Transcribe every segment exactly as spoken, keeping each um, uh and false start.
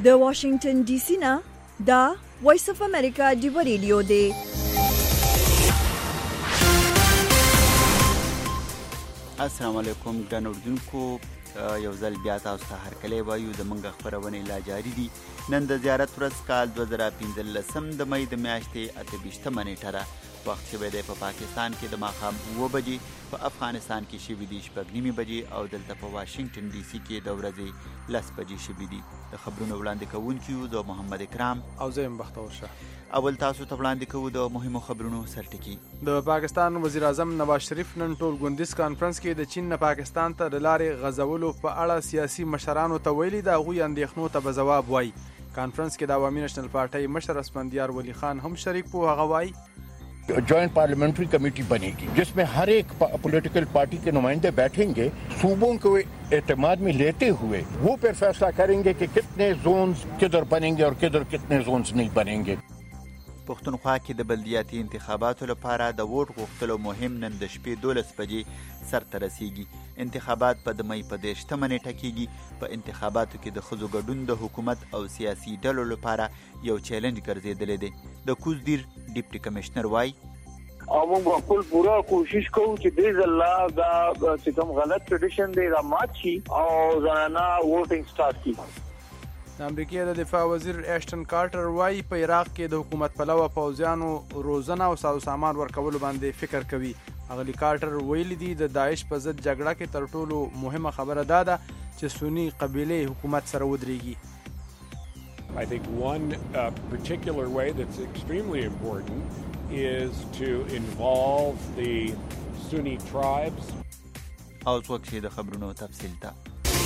د واشنگټن ډي سي نه دا وایس اف امریکا دی ریډیو دی. السلام علیکم ګران اردوونکو، یو ځل بیا تاسو ته هرکلی وایو. زموږ خپرونې لا جاري دي. نن د زیارت ورځ کال دوه زره پنځلسم د مۍ د میاشتې اته ویشتمه نیټه ده. وخت شوی دی په پاکستان کې د ماښام اوه بجې، په افغانستان کې شوي دي شپږ نیمې بجې او دلته په واشنګټن ډي سي کې د ورځې لس بجې شوي دي. د خبرونو وړاندې کوونکي یو د محمد اکرام او زه یم بختور شاه. اول تاسو ته وړاندې کوو د مهمو خبرونو سرټکي. د پاکستان وزیر اعظم نواز شریف نن ټول ګوندیز کانفرنس کې د چین نه پاکستان ته د لارې غځولو په اړه سیاسي مشرانو ته ویلي د هغوی اندېښنو ته به ځواب وایي. کانفرنس کې د عوامي نېشنل پارټۍ مشر اسفندیار ولی خان هم شریک و. هغه وایي joint parliamentary committee बनेगी जिसमें हर एक पॉलिटिकल पार्टी के नुमाइंदे बैठेंगे, सूबों को एतमाद में लेते हुए वो फिर फैसला करेंगे कि कितने जोन्स किधर बनेंगे और किधर कितने जोन्स नहीं बनेंगे. پښتونخوا کې د بلدیاتي انتخاباتو لپاره د ووټ غوښتلو مهم نن د شپې دولس بجې سرته رسیږي. انتخابات په د مۍ په دېرشتمه نیټه کېږي. په انتخاباتو کې د ښځو ګډون د حکومت او سیاسي ډلو لپاره یو چیلنج ګرځېدلی دی. د کوزدیر ډیپټي کمشنر وایي او موږ به خپل پوره کوشش کوو چې دې ځل دا چې کوم غلط ټریډیشن دی را مات شي او زنانه ووټینګ سٹارټ کړي. د امریکا د دفاع وزیر ایشټن کارټر وایي په عراق کې د حکومت پلوه پوځیانو روزنه او ساز و سامان ورکولو باندې فکر کوي. اغلی کارټر ویلي دي د داعش په ضد جګړه کې تر ټولو مهمه خبره دا ده چې سنی قبیلې حکومت سره ودرېږي. I think one uh, particular way that's extremely important is to involve the Sunni tribes. او څوک چې د خبرونو تفصیل ته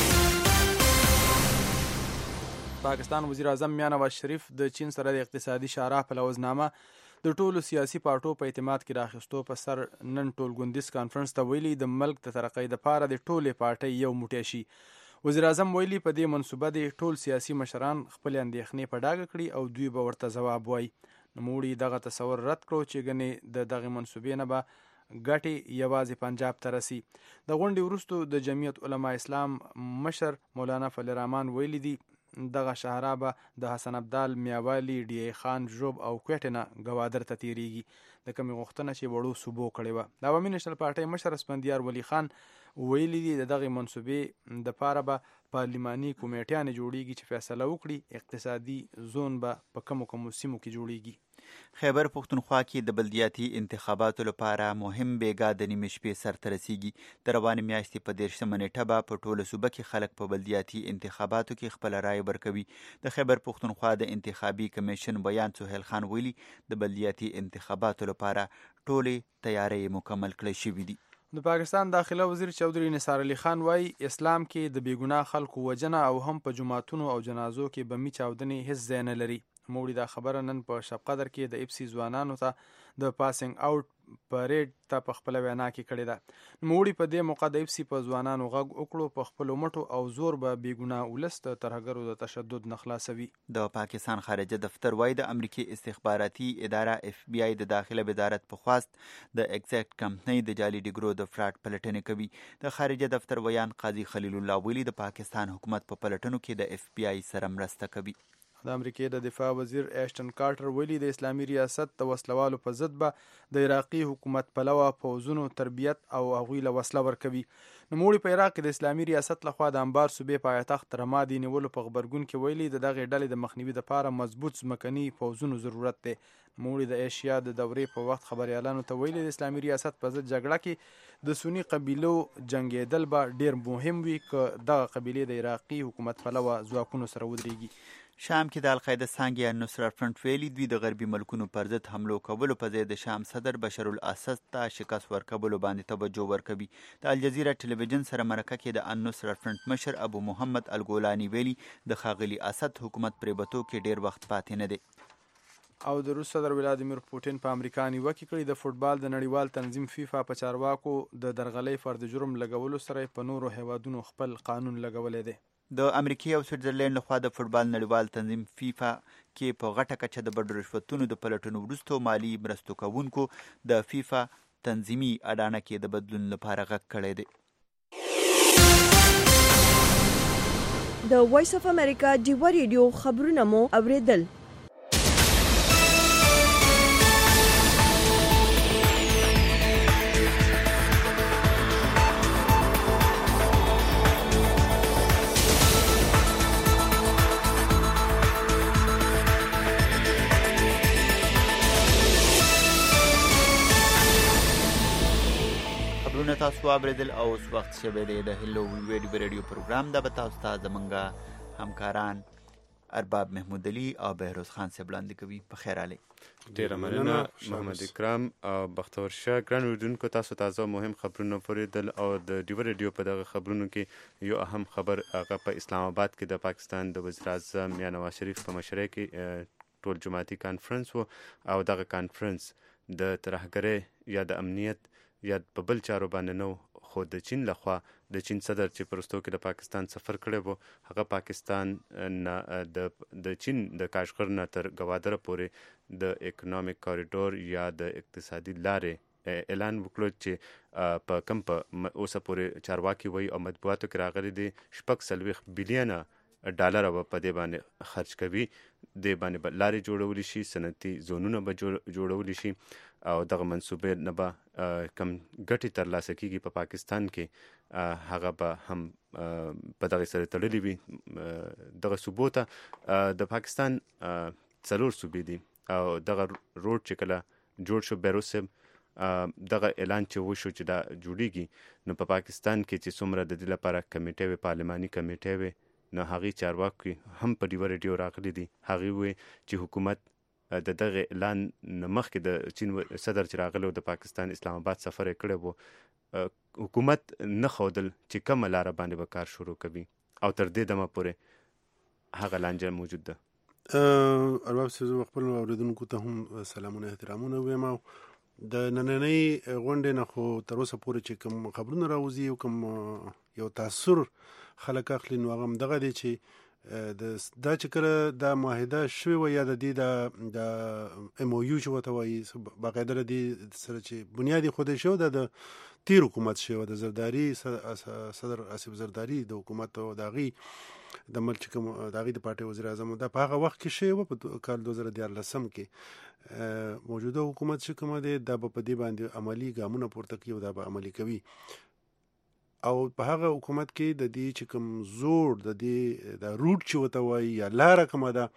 پاکستان وزیر اعظم میاں نواز شریف د چین سره د اقتصادي شارح په لوزنامه د ټولو سیاسي پارټو په اعتماد کې راخستو په سر نن ټول ګوندیز کانفرنس ته ویلي د ملک د ترقۍ لپاره د ټولې پارټۍ یو موټی شي. وزیر اعظم ویلي په دې منصوبه د ټول سیاسي مشران خپل اندېښنې په ډاګه کړي او دوی به ورته ځواب وایي. نوموړي دغه تصور رد کړو چې ګنې د دغه منصوبې نه به ګټې یوازې پنجاب ته رسي. د غونډې وروستو د جمعیت علما اسلام مشر مولانا فضل الرحمن ویلي دي دغه شهرا به د حسن عبدال، میاوالی، ډی ای خان، ژوب او کوټې نه ګوادر ته تیریږي. د کومې غوښتنه چې وړو صوبو کړې وه. د عوامي نېشنل پارټۍ مشر اسفندیار ولی خان ویلي دي د دغې منصوبې دپاره به پارلماني کمیټیانې جوړیږي چې فیصله وکړي اقتصادي زون به په کومو کومو سیمو کې جوړیږي. خیبر پښتونخوا کې د بلدیاتي انتخاباتو لپاره مهم بیګا د نیمې شپې سرته رسیږي. د روانې میاشتې په دېرشمه نیټه به په ټوله صوبه کې خلک په بلدیاتي انتخاباتو کې خپله رایه ورکوي. د خیبر پښتونخوا د انتخابي کمیشن بیان سهیل خان ویلي د بلدیاتي انتخاباتو لپاره ټولې تیارۍ مکمل کړی شوي دي. د پاکستان داخله وزیر چودھری نثار علي خان وایي اسلام کې د بېګناه خلکو وژنه او هم په جوماتونو او جنازو کې بمي چاودنې هیڅ ځای نه لري. موړي دا خبره نن په شب قدر کې د اپسي ځوانانو ته د پاسینګ اوټ پریډ ته په خپله وینا کې کړې ده. موړي په دې موقع د اپسي په ځوانانو غږ وکړو په خپلو مټو او زور به بېګناه ولس د ترهګرو د تشدد نه خلاصوي. د پاکستان خارجه دفتر وایي د امریکې استخباراتي اداره اف بی آی د داخله وزارت په خواست د ایگزیکټ کمپنۍ د جعلي ډیګرو د فراډ پلټنې کوي. د خارجه دفتر ویان قاضي خلیل الله ویلي د پاکستان حکومت په پلټنو کې د اف بی آی سره مرسته کوي. د امریکې د دفاع وزیر ایشټن کارټر ویلي د اسلامي ریاست د وسلوالو په ضد به د عراقي حکومت پلوه پوځونو تربیت او هغوی له وسله ورکوي. نوموړي په عراق کې د اسلامي ریاست لخوا د انبار صوبې پایتخت رمادي نیولو په غبرګون کې ویلي د دغې ډلې د مخنیوي لپاره مضبوط ځمکني پوځونو ضرورت دی. نوموړي د ایشیا د دورې په وخت خبریالانو ته ویلي د اسلامي ریاست په ضد جګړه کې د سني قبیلو جنګېدل به ډېر مهم وي که دغه قبیلې د عراقي حکومت پلوه ځواکونو سره ودرېږي. شام کې د القاعده څانګې النصرت فرنټ ویلي دوی د غربي ملکونو پر ضد حملو کولو په ځای د شام صدر بشر الاسد ته شکست ورکولو باندې توجه ورکوي. د الجزیره ټلویزیون سره مرکه کې د النصرت فرنټ مشر ابو محمد الګولانی ویلي د ښاغلي اسد حکومت پرېبتو کې ډېر وخت پاتې نه دی. او د روس صدر ولادیمیر پوټین په امریکا نیوکه کړې د فوټبال د نړیوال تنظیم فیفا په چارواکو د درغلۍ فرد جرم لګولو سره په نورو هیوادونو خپل قانون لګولی دی. د امریکې او سویټزرلینډ لخوا د فوټبال نړیوال تنظیم فیفا کې په غټه کچه د بډو رشوتونو د پلټنو وروسته مالي مرستو کوونکو د فیفا تنظیمي اډانه کې د بدلون لپاره غږ کړی دی. د وایس اف امریکا ډیوا ریډیو خبرونه مو اوریدل. تاسو اوریدل او اوس وخت شوی دی د هلو ویډیو ریډیو پروګرام د به تاسو ته زمونږ همکاران ارباب محمود علي او بهروز خان صاحب وړاندې کوي. په خیر علي. ډیره مننه محمد اکرام او بختور شاه. ګران اردوونکو، تاسو تازه مهم خبرونه پوریدل او د ډیو ریډیو په دغه خبرونو کې یو اهم خبر هغه په اسلام آباد کې د پاکستان د وزیر اعظم یا نواز شریف په مشرۍ کې ټول جماعتي کانفرنس و او دغه کانفرنس د ترهګرۍ یا د امنیت یا په بل چارو باندې نو، خو د چین لخوا د چین صدر چې پرستو کې د پاکستان سفر کړی و هغه پاکستان نه د د چین د کاشغر نه تر ګوادره پورې د اکنامک کاریډور یا د اقتصادي لارې اعلان وکړو چې په کم په اوسه پورې چارواکي وایي او مطبوعاتو کې راغلي دي شپږ څلوېښت بیلیونه ډالر به په دې باندې خرج کوي. دې باندې به لارې جوړولی شي، صنعتي زونونه به جوړولی شي او دغه منصوبې نه به کم ګټې ترلاسه کیږي په پاکستان کې هغه به هم په دغه سره تړلي وي. دغه صوبو ته د پاکستان څلور صوبې دي او دغه روډ چې کله جوړ شو بهروز صاحب دغه اعلان چې وشو چې دا جوړیږي نو په پاکستان کې چې څومره د دې لپاره کمیټې وي، پارلماني کمیټې وي، نو هغې چارواکي هم په ډیوه ریډیو راغلي دي. هغې وویل چې حکومت د دغه اعلان نه مخکې د چین صدر چې راغلی و د پاکستان اسلام آباد سفر یې کړی و، حکومت نه ښودل چې کومه لاره باندې به کار شروع کوي او تر دې دمه پورې هغه لانجه موجود ده. ارباب صاحب خپل اوریدونکو ته هم سلامونه احترامونه وایم. د نننۍ غونډې نه خو تر اوسه پورې چې کوم خبرونه راوځي او کوم یو تاثر خلک اخلي نو هغه هم دغه دی چې د دا چې کله دا معاهده شوې وه یا د دې د ایم او یو چې ورته وایي باقاعده د دې سره چې بنیاد یې ایښودی شوی ده د تیر حکومت شوی د زرداري صدر آصف زرداري د حکومت او د هغې د ملک چې کوم د هغې د پارټۍ وزیر اعظم دا په هغه وخت کې شوی وه په کال دوه زره دیارلسم کې. موجوده حکومت چې کومه دی دا به په دې باندې عملي ګامونه پورته کوي او دا به عملي کوي او په هغه حکومت کې د دې چې کوم زوړ د دې د روټ چې ورته وایي یا لاره کومه ده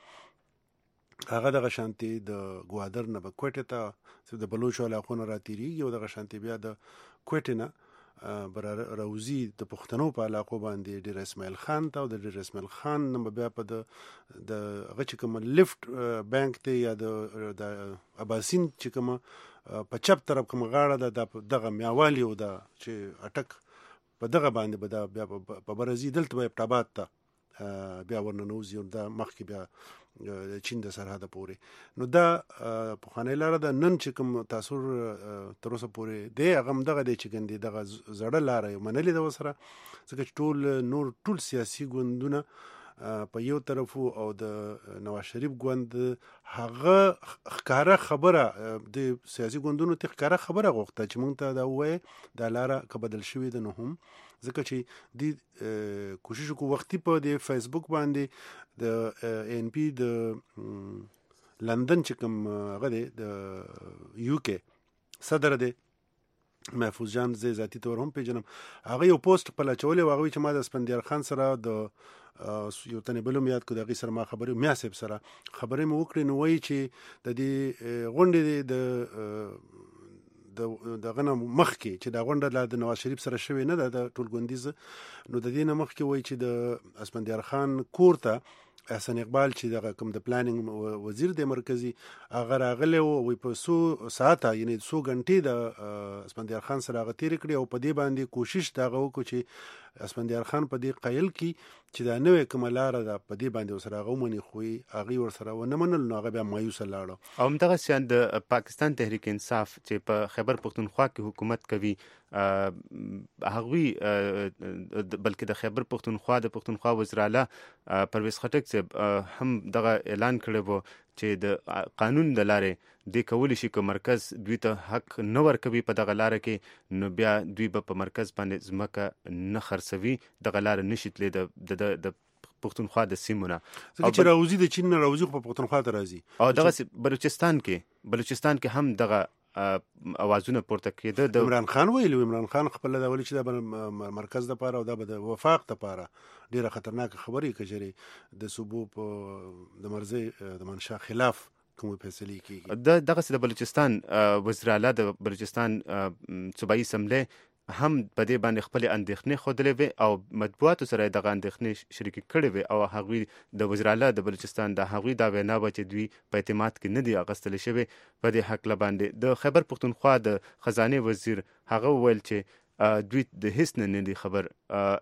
هغه دغه شانتې د ګوادر نه به کوټې ته د بلوچو علاقو نه راتېرېږي او دغه شانتې بیا د کوټې نه به راوځي د پښتنو په علاقو باندې ډېر اسماعیل خان ته او د ډېر اسماعیل خان نه به بیا په د د هغه چې کومه لیفټ بانک دی یا د اباسین چې کومه په چپ طرف کومه غاړه ده دغه میاوالي او د چې اټک په دغه باندې به دا بیا په برازي دلته به ابټاباد ته بیا ورننوځي او دا مخکې بیا د چین د سرحده پورې. نو دا پخوانۍ لاره ده. نن چې کوم تاثر تر اوسه پورې دی هغه هم دغه دی چې ګندې دغه زړه لاره یې منلې ده ورسره ځکه چې ټول نور ټول سیاسي ګوندونه په یو طرف او د نواز شریف ګوند هغه ښکاره خبره د سیاسي ګوندونو ته ښکاره خبره غوښته چې موږ ته دا ووایي دا لاره که بدل شوې ده نو هم ځکه چې دې کوشش وکړو وختي په د فیسبوک باندې د این پی د لندن چې کوم هغه دی د یو کې صدر دی محفوظ جان زه ذاتي طور هم پیژنم هغه یو پوسټ خپل اچولی و هغه چې ما د اسفندیار خان سره د یو تنې بل هم یاد کړو د هغې سره ما خبرې میا صاحب سره خبرې مې وکړې نو وایي چې د دې غونډې د دغه نه مخکې چې دا غونډه لا د نواز شریف سره شوې نه ده د ټولګوندیزه نو د دې نه مخکې وایي چې د اسفندیار خان کور ته احسن اقبال چې دغه کوم د پلانینګ وزیر دی مرکزی هغه راغلی و وایي په څو ساعته یعنې څو غنټې د اسفندیار خان سره هغه تېرې کړې او په دې باندې کوشش د هغه وکړو چې اسفندیار خان په دې قایل کړي چې دا نوې کومه لاره ده په دې باندې ورسره هغه ومني خو هغې ورسره ونه منل نو هغه بیا مایوسه لاړه. او همدغسې د پاکستان تحریک انصاف چې په خیبر پښتونخوا کې حکومت کوي هغوی بلکې د خیبر پښتونخوا د پښتونخوا وزیر اعلی پرویز خټک صاحب هم دغه اعلان کړی و چې د قانون د لارې دوی کولی شي که مرکز دوی ته حق نه ورکوي په دغه لاره کې نو بیا دوی به په مرکز باندې ځمکه نه خرڅوي دغه لاره نشي تللی د د پښتونخوا د سیمونه ځکه چې راوځي د چین نه راوځي خو په پښتونخوا ته راځي او دغه بلوچستان کې بلوچستان کې هم دغه اوازونه پورته کېده. د عمران خان ویلو عمران خان خپل دا ولې چې د مرکز د پاره او د وفاق د پاره ډیره خطرناک خبرې کجري د صوبو په د مرزي د منشا خلاف کوم فیصله کیږي. د دغه د بلوچستان وزیر اعلی د بلوچستان صوبایي اسمبلی هم په دې باندې خپل اندېښنې خوده وي او مطبوعاتو سره دغه اندېښنې شریک کړي وي او هغوی د وزیر اعلی د بلوچستان د هغوی دا وینا و چې دوی په اعتماد کې نه دي اغستل شوی په دې حق باندې. د خیبر پښتونخوا د خزانه وزیر هغه ویل چې دوی د هیڅ نه دي خبر.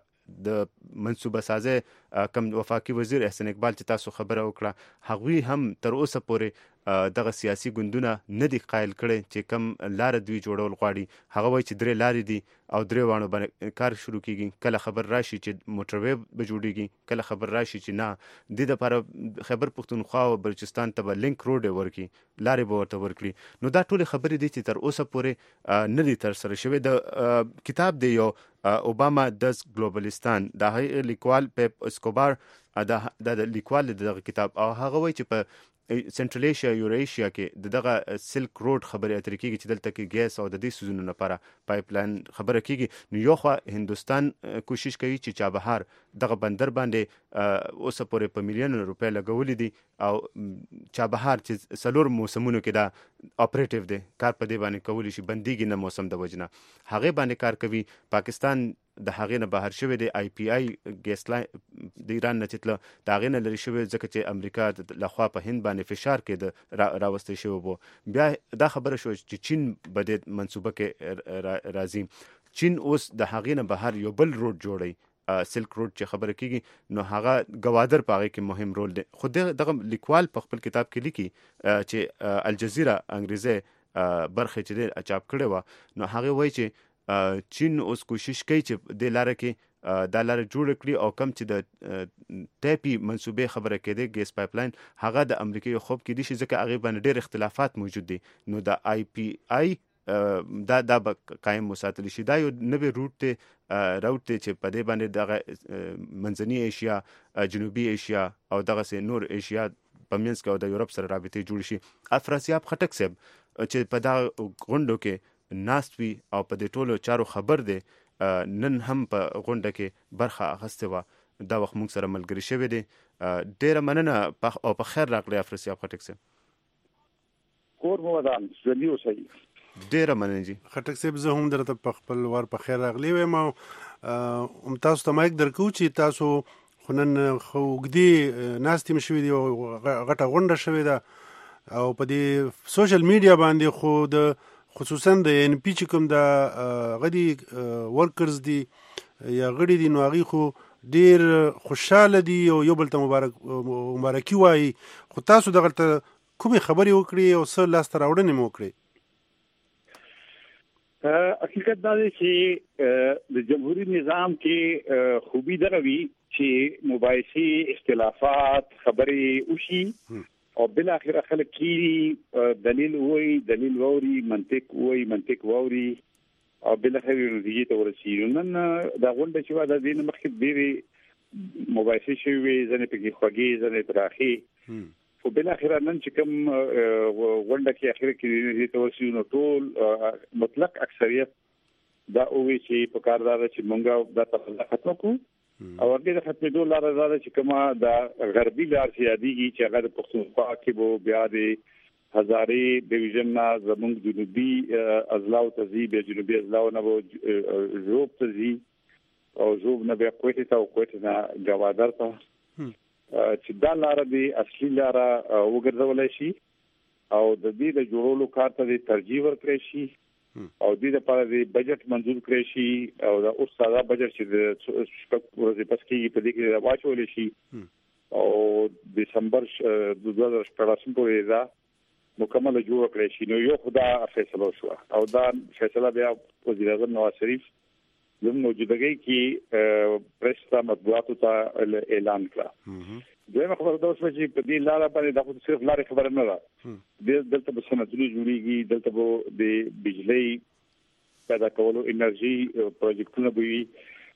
د منصوبه سازي کم وفاقي وزیر احسان اقبال چې تاسو خبره وکړه هغوی هم تر اوسه پورې دغه سیاسي ګوندونه نه دي قایل کړي چې کم لار دوی جوړول غواړي. هغه وایي چې درې لارې دي او درې وانه باندې کار شروع کیږي. کله خبر راشي چې موټروي به جوړیږي کله خبر راشي چې نه د لپاره خیبر پښتونخوا او بلوچستان ته لینک روډ ورکی لارې به ورته ورکړي. نو دا ټول خبرې دي چې تر اوسه پورې نه دي تر سره شوی. د کتاب دی یو اوباما دز ګلوبلستان د هغه لیکوال پیپ اسکوبار د لیکوال دغه کتاب او هغه وایي چې په سنټرل ایشیا یوریشیا کې دغه سلک روډ خبرې اترې کېږي چې دلته کې ګیس او د دې سوزونو لپاره پایپ لاین خبره کېږي. نو یو خو هندستان کوشش کوي چې چابهار دغه بندر باندې اوسه پورې په میلیون روپۍ لګولې دي او چابهار چې څلور موسمونو کې دا اپریټیو دی کار په دې باندې کولی شي بندیږي نه موسم د وجنه هغه باندې کار کوي. پاکستان د هغې نه بهر شوی دی آی پی آی ګیس لاین د ایران نه چې د هغې نه لرې شوی ځکه چې امریکا لخوا په هند باندې فشار کې د راوستی شوی وو. بیا دا خبره شو چې چین به د منصوبه کې راځي. چین اوس د هغې نه بهر یو بل روډ جوړوي سلک روډ چې خبره کېږي نو هغه ګوادر په هغې کې مهم رول دی. خو دغه لیکوال په خپل کتاب کې لیکي چې الجزیره انګریزي برخه چې دی اچاپ کړې وه نو هغې وایي چې چین اوس کوشش کوي چې د لاره کې دا لاره جوړ کړي او کم چې د ټاپي منصوبې خبره کېده ګیس پایپ لاین هغه د امریکا خوب کې دي چې ځکه هغه باندې ډېر اختلافات موجود دي. نو د آی پی آی دا دا به قائم وساتل شي. دا یو نوې روټ دی راوټ دی چې په دې باندې دغه منځنی ایشیا جنوبي ایشیا او دغه نور ایشیا په منځ کې او د یورپ سره رابطې جوړ شي. افراسیاب خټک صاحب چې په دا غونډو کې ناست وي او په دې ټولو چارو خبر دی نن هم په غونډه کې برخه اخیستې وه دا وخت موږ سره ملګري شوی دی. ډېره مننه او په خیر راغلی افراسیاب خټک صاحب. کور مو ودان ژوندي اوسئ. ډېره مننه جی خټک صاحب. زه هم درته په خپل وار په خیر راغلی وایم او هم تاسو ته مایک درکو چې تاسو خو نن خو اوږدې ناستې م شوي دي او غټه غونډه شوې ده او په دې سوشل میډیا باندې خو د خصوصا د ان پی چې کوم د غدي ورکرز دي یا غړي دي نو هغه خو ډیر خوشاله دي او یو بل ته مبارک مبارکي وایي. خو تاسو دغه کومې خبرې وکړي او څه لاسته راوړنې مو وکړي؟ حقیقت دا دی چې د جمهوریت نظام کې خوبي دغه وي چې مباحثي اختلافات خبرې وشي او بل اخر خلک کی دلیل وای دلیل ووري منطق وای منطق ووري او بل اخر نتیجه ته ورسیږي. نن دا غونډه چې واده دین مخکې ډېری مباحثې شوي ځنې پکې خوږې ځنې تراخي خو بل اخر نن چې کوم غونډه کې اخر کې نتیجه ته ورسیږي نو ټول مطلق اکثریت دا وایي چې په کار دا چې مونږه دا تفصیل ختم کړو او هغه د ختمېدو لاره دا چې کومه د غربي لار چې یادېږي چې هغه د پښتونخوا کې به بیا د هزارې ډیویژن نه زموږ جنوبي اضلاع ته ځي بیا جنوبي اضلاع نه به ژوب ته ځي او ژوب نه بیا کویټې ته او کویټې نه ګوادر ته چې دا لاره د اصلي لاره وګرځولی شي او د دې د جوړولو کار ته د ترجیح ورکړی شي او دې لپاره د بجټ منظور کړی شي او د اوس ساده بجټ چې د شپږ ورځې پس کې په دې کې واچول شي او دسمبر دوه هزار شپږم پورې دا مکمل جوړ کړی شي. نو یو خدا فیصله شو او دا فیصله بیا وزیر اعظم نواز شریف زموږ موجودګۍ کې پریس ته مطبوعاتو ته اعلان کړه. دویمه خبره دا اوس چې په دې لاره باندې دا خو صرف لارې خبره نه ده. دلته به صنعتونه جوړېږي دلته به د بجلۍ پیدا کولو انرژي پروجیکټونه به وي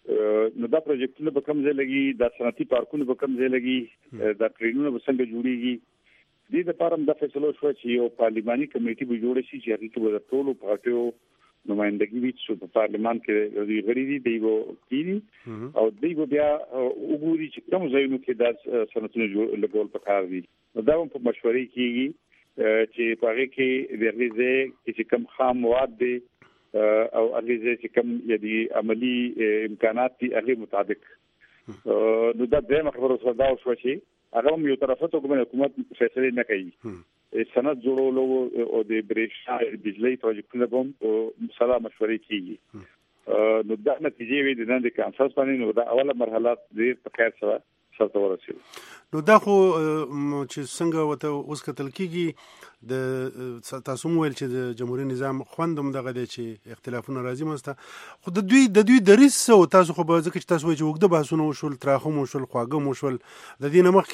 نو دا پروجیکټونه به کوم ځای لګي، دا صنعتي پارکونه به کوم ځای لګي، دا ټرینونه به څنګه جوړیږي. دې لپاره هم د فیصلو شو چې یو پارلماني کمیټي به جوړ شي چې هغه کې به ټولو پارټیو نمائندګي وي چې په پارلمان کې د غړي دي دی وو کیږي او دی وو بیا وګوري چې کوم ځایونو کې د صنعتونو جوړ لګول پکار دي. دا هم په مشورې کېږي چې په هغه کې د غریزه چې کوم خام مواد دي او غریزه چې کوم یدي عملی امکانات دي هغه مطابق. نو دا د خبرو سره دا شو چې هغه یو طرفه ته کومه حکومت فیصله نه کوي. صنعت جوړولو او د برېښنا بجلی پروجیکټونه هم سره مشورې کیږي. نو دا نتیجې وي د نن د کانفرنس باندې نو دا اوله مرحله د په خیر سره سره ورسېږي. نو دا خو چې څنګه وته اوس کتل کیږي د تاسو مو ویل چې د جمهوریت نظام خوندم دغه دی چې اختلافونه راځي مسته خو د دوی د دوی دریس او تاسو خو به ځکه چې تاسو وایي چې وګړه بحثونه وشول تراخم وشول خواږه وشول د دې نمخ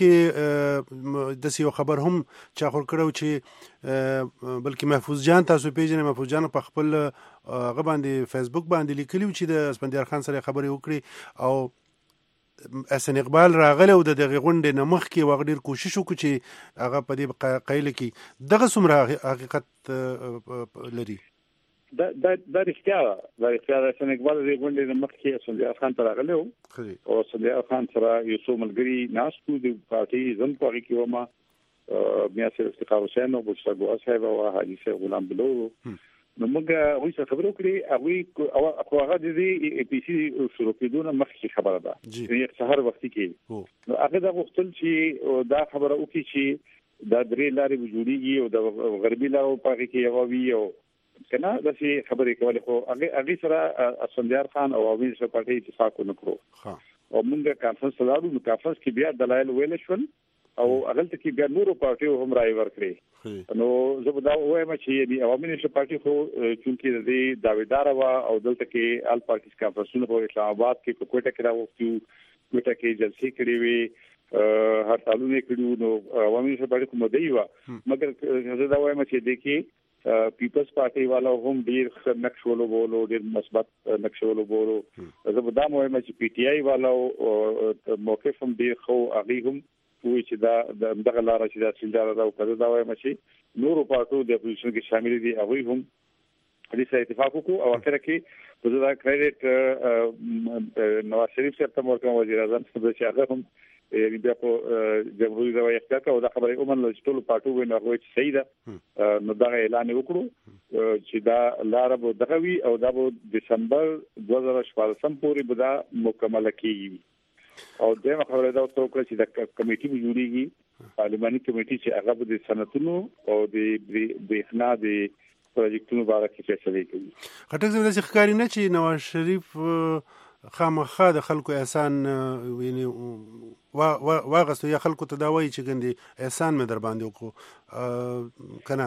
کې د یو خبر هم چا خور کړو چې بلکې محفوظ جان تاسو پیژنې محفوظ جان په خپل هغه باندې فیسبوک باندې لیکلی چې د اسفندیار خان سره خبرې وکړي او حسن اقبال راغله او د دغه غونډې نمخ کې وغډیر کوشش وکړي چې هغه په دې قایل کې دغه څومره حقیقت لري. دا دا د رښتیا د رښتیا د حسن اقبال د غونډې نمخ کې اسفندیار خان ته راغله او اسفندیار خان سره یو څو ملګری ناستو د پارټي زم په کې ومه بیا سره افتخار حسین او بشرا ګوا صاحب او حاجی صاحب غلام بلو. نو موږ وایي چې خبرو کړی هغه او هغه د دې پی سي شروع کېدونه مخکې خبره ده چې سحر وختي کې نو هغه د غوښتل چې دا خبره وکړي چې دا درې لارې وجوديږي او د غربي لارو په کې یو وی او کنه د شي خبرې کولې خو هغه هغه سره اسفندیار خان او عوامي پارټي اتفاق وکړو او موږ کانفرنس لاړو نو کانفرنس کې بیا دلایل ویل شول او هغه ته کې بیا نورو پارټیو هم راي ورکړي. نو زه دا وایم چې د عوامي نشه پارټي خو چونکی د دې داویدار و او دلته کې آل پارټیز کانفرنسونه په اسلام آباد کې په کوټه کې راوستو کوټه کې جلسې کړې وي هرڅالونه کړو نو عوامي نشه پارټي کوم دی و مګر زه دا وایم چې د کې پیپلز پارټي والا هم ډیر نقشولو بولو ډیر مثبت نقشولو بولو. زه دا وایم چې پی ټی آی والا موقف هم ډیر خو هغه هم وی چې دا د دغه لار چې دا سیندار دا او کله دا وایم چې نورو پارټو د اپوزیشن کې شامل دي هغه هم دې سره اتفاق وکړو او اخر کې په دا کریډټ نواز شریف سره تم ورکوم وزیر اعظم چې هغه هم یې بیا په جمهوریت د وایښت کا او دا خبره اومن له ټولو پارټو ویني هغه چې صحیح ده نو دا اعلان وکړو چې دا لار به دغه وی او دا به دسمبر دوه زره شپږم پورې به دا مکمل کیږي. او دغه خبره دا څو کړ چې د کمیټي جوړیږي پارلماني کمیټي چې هغه د صنعتونو او د برېښنا د پروجیکټونو باره کې فیصله کوي. خټک زموږ د ښکاری نه چې نواز شریف خامخا د خلکو احسان ویني واغستو یا خلکو ته دا وایي چې ګندې احسان مې در باندې وکړو کنه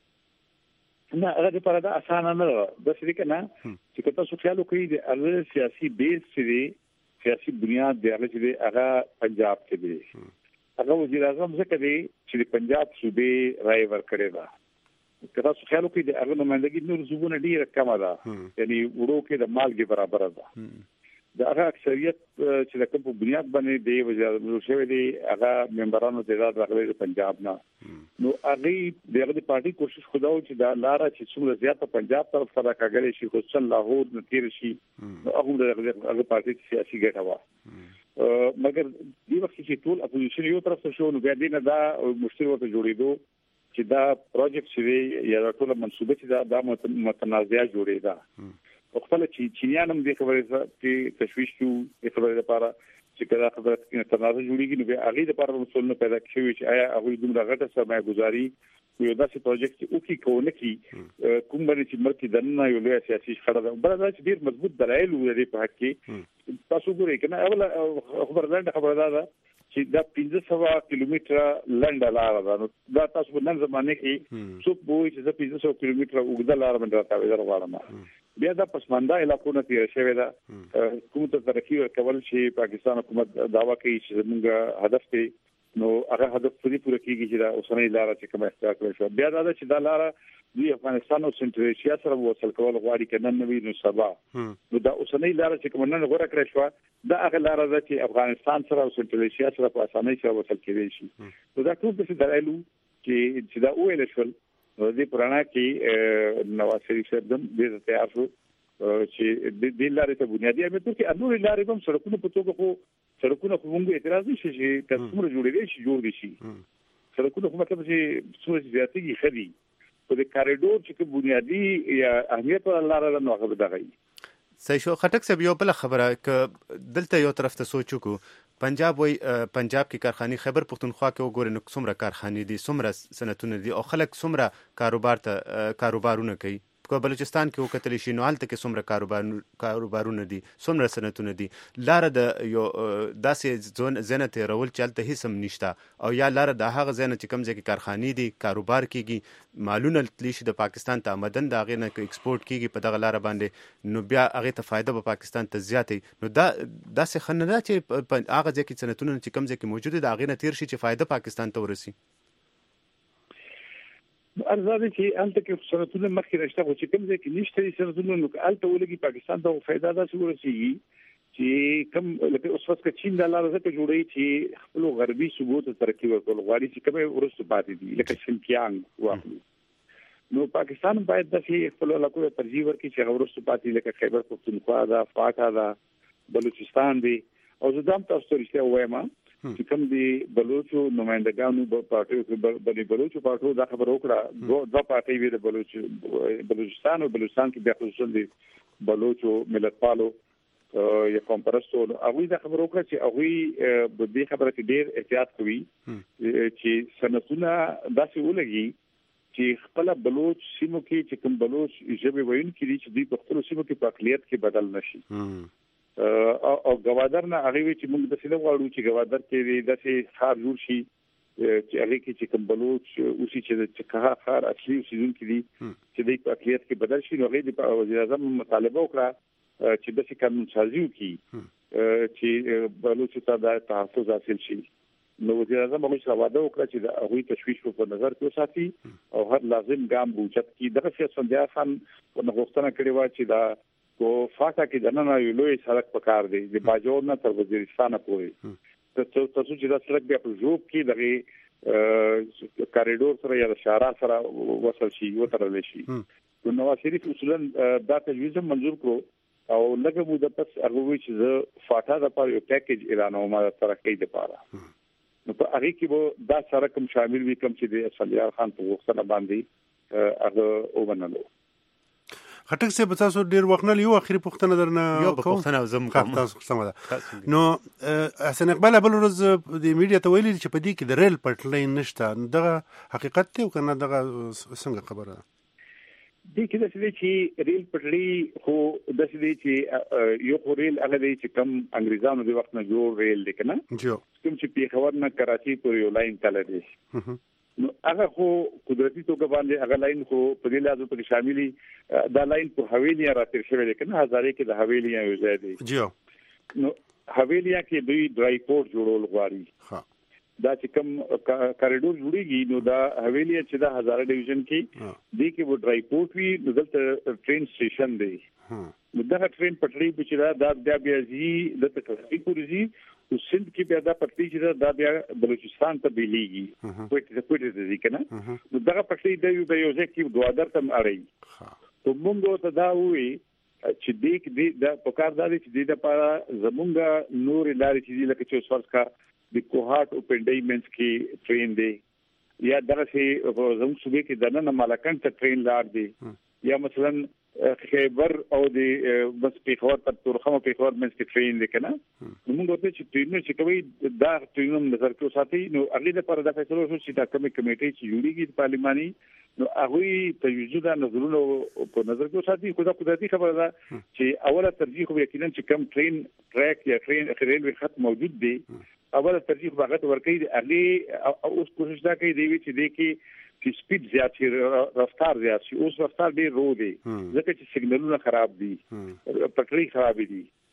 نه هغه د پاره دا اسانه نه ده د څه کنه چې تاسو خیال وکړئ د هغه سیاسي بیس چې سیاسي بنیاد دی هغه چې هغه پنجاب کې دی هغه وزیر اعظم څخه دی چې پنجاب صوبې رائے ورکړي دا که تاسو خیال وکړئ د هغه نمائندګي نور صوبونه ډیره کمه ده یعنی وړو کې د مالګي برابر ده د هغه اکثریت چې د کوم بنیاد باندې دی وزیر اعظم شوی دی هغه ممبرانو تعداد راغلي د پنجاب نه نو هغه دغه د پارټي کوشش خداو چې دا لار چې څومره زیاته پنجاب طرف سره کاګل شي خصوصا لاهور نتیر شي هغه د پارټي سیاسي ګټه و مګر دی وخت چې ټول اپوزیشن یو طرف ته شو نو بیا دې نه دا مشکل ورته جوړېدو چې دا پروجیکټ چې یا ټول منسوبه چې دا متنازعه جوړېدا خپل چې چینیان هم د خبرې چې تشویش شو د خبرې لپاره چې کله خبره تنازع جوړیږي نو هغه د لپاره مسؤل پیدا کوي چې آیا هغه دومره غټه سرمایه گذاري یو داسې پروجیکټ او کې کوونه کی کوم باندې چې مرکه دنه یو لوی سیاسي خبره ده بل دا چې ډیر مضبوط دلایل لري په حق کې تاسو ګورئ کنه اوله خبره ده خبره ده چې دا پنځه سوه کیلومتره لنډه لار ده نو دا تاسو په نن زمانه کې څوک وایي چې پنځه سوه کیلومتره اوږده لار باندې راځي غواړم بیا دا پسمانده علاقونه تیر شوی دا حکومت ترقی ورکول چې پاکستان حکومت داوا کوي چې موږ هدف کې نو هغه هدف پوری پوره کیږي چې دا اوسنۍ لار چې کوم اختیار کړی شو. بیا دا چې دا لار د افغانستان او سنټرل ایشیا سره وصل کول غواړي کنه نوې نو سبا نو دا اوسنۍ لار چې کوم نن غوړه کړی شو دا هغه لار ده چې افغانستان سره او سنټرل ایشیا سره په اسانۍ سره وصل کېږي شي. نو دا ټول څه دلایلو چې چې دا ویل شول نو د پرانا کې نواز شریف صاحب دم دې تیار شو چې د لارې ته بنیادی امید کې انور لارې هم سړکونه په توګه خو سړکونه خو موږ اعتراض نشي چې تاسو جوړې دي شي جوړ دي شي سړکونه خو مطلب چې څو زیاتې خدي په د کاریډور چې بنیادی یا اهمیت پر لارې نه هغه بدغی. صحیح شو. خټک صاحب یو بل خبره ک دلته یو طرف ته سوچو کو پنجاب وای پنجاب کې کارخانه خیبر پختونخوا کې وګورئ نو څومره کارخانه دي څومره صنعتونه دي او خلک څومره کاروبار ته کاروبارونه کوي. په بلوچستان کې وکتل شي نو حالت کې څومره کاروبار کاروبارونه دي څومره صنعتونه دي. لار د یو داسې ځون زنه ته رول چلته هیڅ هم نشته او یا لار د هغه زنه چې کوم ځای کې کارخانه دي کاروبار کیږي مالونه تلی شي د پاکستان ته آمدن د هغه نه ایکسپورټ کیږي په دغه لار باندې نو بیا هغه ته فائدہ په پاکستان ته زیاتې نو دا داسې خننه چې هغه ځای کې صنعتونه چې کوم ځای کې موجود دي د هغه نه تیر شي چې فائدہ پاکستان ته ورسي. ارزاده چې انت کې صنعتونه مخکې راشته خو چې کوم ځای کې نشته صنعتونه نو الته ولګي پاکستان ته فائدہ ده چې ورسیږي چې کوم لکه اوس وخت کې چین د لارې ته جوړي چې خپل غربي صوبو ته ترقی ورکول غواړي چې کومه ورسته پاتې دي لکه شینکیانګ واخلو نو پاکستان باید د خپل علاقو ته ترجیح ورکړي چې ورسته پاتې لکه خیبر پختونخوا دا فاکا دا بلوچستان دی او زدام تاسو ته رښتیا وایم چې کوم دی بلوچو نمائندګانو په پارټیو کې بلې بلوچو پارټو دا خبر وکړه دوه پارټي وی د بلوچ بلوچستان او بلوچستان کې بیا خصوصا دی بلوچو ملت پالو یا قوم پرستو هغه دا خبر وکړه چې هغه په دې خبره کې ډېر احتیاط کوي چې صنعتونه داسې ولګي چې خپل بلوچ سیمو کې چې کوم بلوچ ژبه وین کړي چې دوی په خپل سیمو کې په اقلیت کې بدل نشي او گوادر نه هغه وی چې موږ د سیمه غواړو چې گوادر کې داسې خار جوړ شي چې هغه کې چې کوم بلوچ اوسې چې چې کها خار اصلي اوسېدون کې دي چې د اقلیت کې بدل شي نو هغه د وزیر اعظم مطالبه وکړه چې د قانون سازي وکړي چې بلوچ ته د تحفظ حاصل شي. نو وزیر اعظم هغه څه وعده وکړه چې د هغه تشویش په نظر کې وساتي او هر لازم ګام بوجت کې دغه سیاستمدار خان په غوښتنه کړې و چې دا کو فاکا کې دنه یو لوی سړک پکار دی د باجوړ نه تر وزیرستان پورې ته تاسو چې دا سړک بیا په جوب کې دغه کاریډور سره یا شارع سره وصل شي و ترل شي نو نواز شریف اصولا دا تجویز منظور کړو او لکه مو د پس هغه وی چې زه فاټا د پاره یو پیکیج اعلان او ما ترقی د پاره نو په هغه کې به دا سره کوم شامل وي کوم چې د اسفندیار خان په وختونه باندې هغه ومنلو. خټک سه تاسو ډیر وخت نه یو اخري پوښتنه درنه یو پوښتنه زم کوم تاسو سم ده نو حسن اقبال بل ورځ د میډیا ته ویلي چې په دې کې د ریل پټلین نشته دغه حقیقت ته کنه دغه څنګه خبره ده دې کې د څه چې ریل پټلۍ خو د څه چې یو خو ریل هغه دی چې کم انګریزانو د وخت نه جوړ ریل دی کنه کوم چې پیښور نه کراچي پورې یو لاین تل دی نو هغه خو قدرتي توګه باندې هغه لاین خو په دې لازم کې شاملي دا لاین په حویلیا راتیر شوی دی کنه هزارې کې د حویلیا یو ځای دی جیو نو حویلیا کې دوی ډرای پورټ جوړول غواړي ها دا چې کوم کاریډور جوړیږي نو دا حویلیا چې د هزاره ډیویژن کې دی کې و ډرای پورټ وی نو دلته ټرین سټیشن دی نو دا ټرین پټلۍ چې دا بیا بیا زی د تکلیف پورې او سند کې بیا دا پټلۍ چې دا بیا بلوچستان ته بیلیږي کوټه کوټه دې کنه نو دا پټلۍ د یو د یو ځکه دوادر تم اړای ته موږ ته دا وی چې دې کې د پکار دا چې دې د لپاره زمونږ نور لارې چې لکه چې اوس کا د کوهات او پنډایمنټس کې ټرین دی یا درسه زموږ صوبې کې د نن مالکان ته ټرین لار دی یا مثلا خیبر او د بس پیښور تر تورخم پیښور منځ کې ټرین دی کنه نو موږ ته چې ټرین چې کوي دا ټرین نظر کې ساتي نو هغه د پر د فیصلو شو چې دا کمی کمیټې چې جوړیږي پارلماني نو هغه تجویز دا نظرونه په نظر کې ساتي خو دا قدرتي خبره ده چې اوله ترجیح خو یقینا چې کم ټرین ټریک یا ټرین ریلوی خط موجود دی اوله ترجیح هغه ورکړي دی هغه اوس کوشش دا کوي دی چې دی کې چې سپیډ زیات شي رفتار زیات شي اوس رفتار ډیر رو دی ځکه چې سیګنلونه خراب دي پټلۍ خراب دي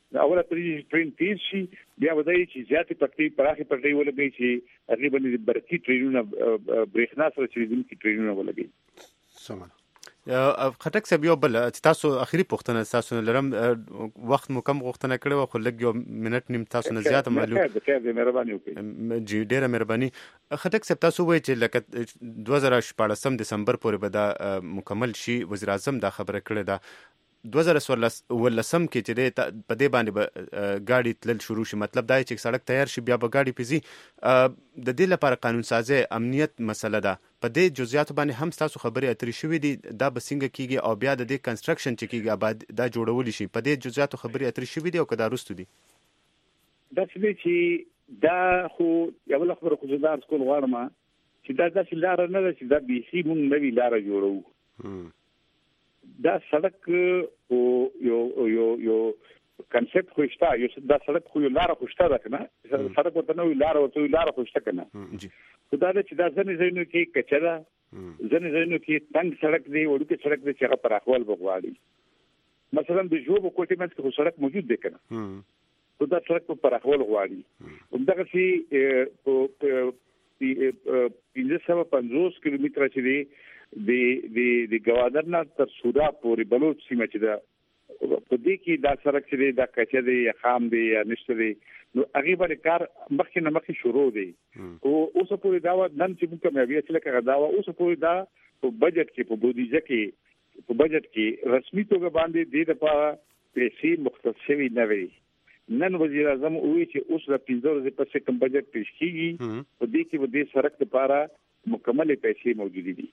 اوله پرې ټرین تیز شي بیا ودای چې زیاتې پټي پراخه پټي ولګي چې هغه باندې برقي ټرینونه برېښنا سره چلیدونکي ټرینونه ولګي. سمه خټک صاحب یو بل تاسو اخیری پوښتنه تاسو لرم وخت مو کم غوښتنه کړو خو لږ یو منټ نیم تاسو نه زیات معلوم د مهرباني وکړئ. جی ډیره مهرباني. خټک صاحب تاسو وایي چې لکه دوه زره شپاړسم دسمبر پورې به دا مکمل شي. وزیر اعظم دا خبره کړې ده. دوه زره څوارلسم کې چې په دې باندې به ګاډي تلل شروع شي مطلب دا چې سړک تیار شي بیا به ګاډي پیزي. د دې لپاره قانون سازي امنیت مسله ده. په دې جزئیات باندې هم تاسو خبرې اترې شوې دي دا به څنګه کیږي او بیا د دې کنستراکشن چې کیږي آباد دا جوړول شي په دې جزئیات خبرې اترې شوې دي او کدا رستو دي. دا چې دا خو یو بل خبره خو زدار سکول غواړم چې دا داسې لار نه ده چې دا بيخي مونږ نوې لار جوړو. دا سړک او یو یو یو کنسپټ خو شته یو دا سړک خو یو لار خو شته ده کنه سړک ورته نو لار ورته لار خو شته کنه. خدای دې چې دا ځنې ځینو کې کچرا ځنې ځینو کې تنگ سړک دی وړوکی سړک دی چې هغه پر احوال بغواړي. مثلا د جوب کوټې منځ کې سړک موجود دی کنه خو دا سړک پر احوال غواړي. همدغه چې په پنځه سوه پنځوس کیلومتره چې دی د د د گوادر نه تر سودا پورې بلوچ سیمه چې دا په دې کې دا سړک چې دا کچه دی یا خام دی یا نشته دی نو هغه باندې کار مخکې نه مخکې شروع دی او اوس پورې دا نن چې موږ کامیابی چې لکه دا اوس پورې دا په بجټ کې په بودیجه کې په بجټ کې رسمي توګه باندې د لپاره پیسې مختص شوی نه وي. نن وزیر اعظم وی چې اوس د پنځه ورځې پس کوم بجټ پیش کیږي په دې کې د سړک لپاره مکمل پیسې موجود دي.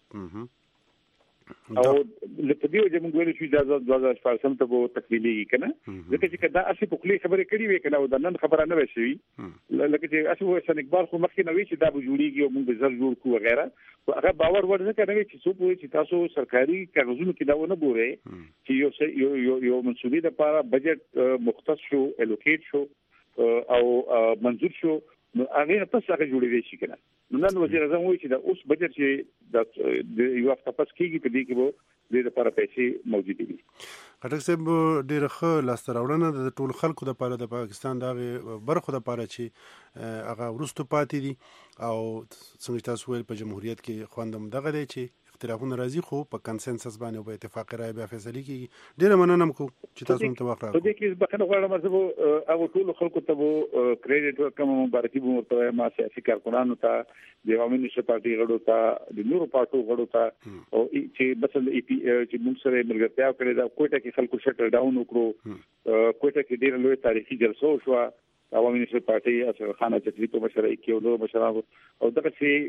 او لکه دیو چې موږ ویل چې دا دوه هزار شپږم ته وو تکمیلي کنه ځکه چې دا اسی په خپل خبرې کړې وې کنه او د نن خبره نه وشي لکه چې اسی وو سن اقبال خو مخکې نه وی چې دا به جوړیږي او موږ به زر جوړ کوو وغیرہ هغه باور ورته کوي چې څو پوهې چې تاسو سرکاري کاغذونو کې دا ونه ګورئ چې یو یو یو منسوبې لپاره بجټ مختص شو الوکیټ شو او منظور شو نو هغه تاسو هغه جوړې شي کنه. نن وزیر اعظم وایي چې دا اوس بجټ چې د یو هفته پس کېږي په دې کې به د لپاره پیسې موجود دي. خټک صاحب ډېر ښه لاسته راوړنه د ټول خلکو لپاره د پاکستان دغه برخو لپاره چې هغه وروسته پاتې دي او څنګه تاسو ویل په جمهوریت کې خوندم دغه دی چې اختلافونه راځي خو په کنسنسس باندې او په اتفاق رائے بیا فیصله کیږي. ډېر مننه کوم چې تاسو مو توافق راکړو. په دې کې بخښنه غواړم چې هغه ټول خلکو ته وو کریډټ ورکوم مبارکي به ورته ما سیاسي کارکونانو ته د عوامي نشه پارټي غړو ته د نورو پارټو غړو ته او چې مثلا ای پی چې موږ سره ملګرتیا کړې دا کوټه کې خلکو شټل ډاون وکړو کوټه کې ډېر لوی تاریخي جلسه وشو عوامي نشه پارټي اصل خانه چتری په مشرۍ کې او مشرانو او دغه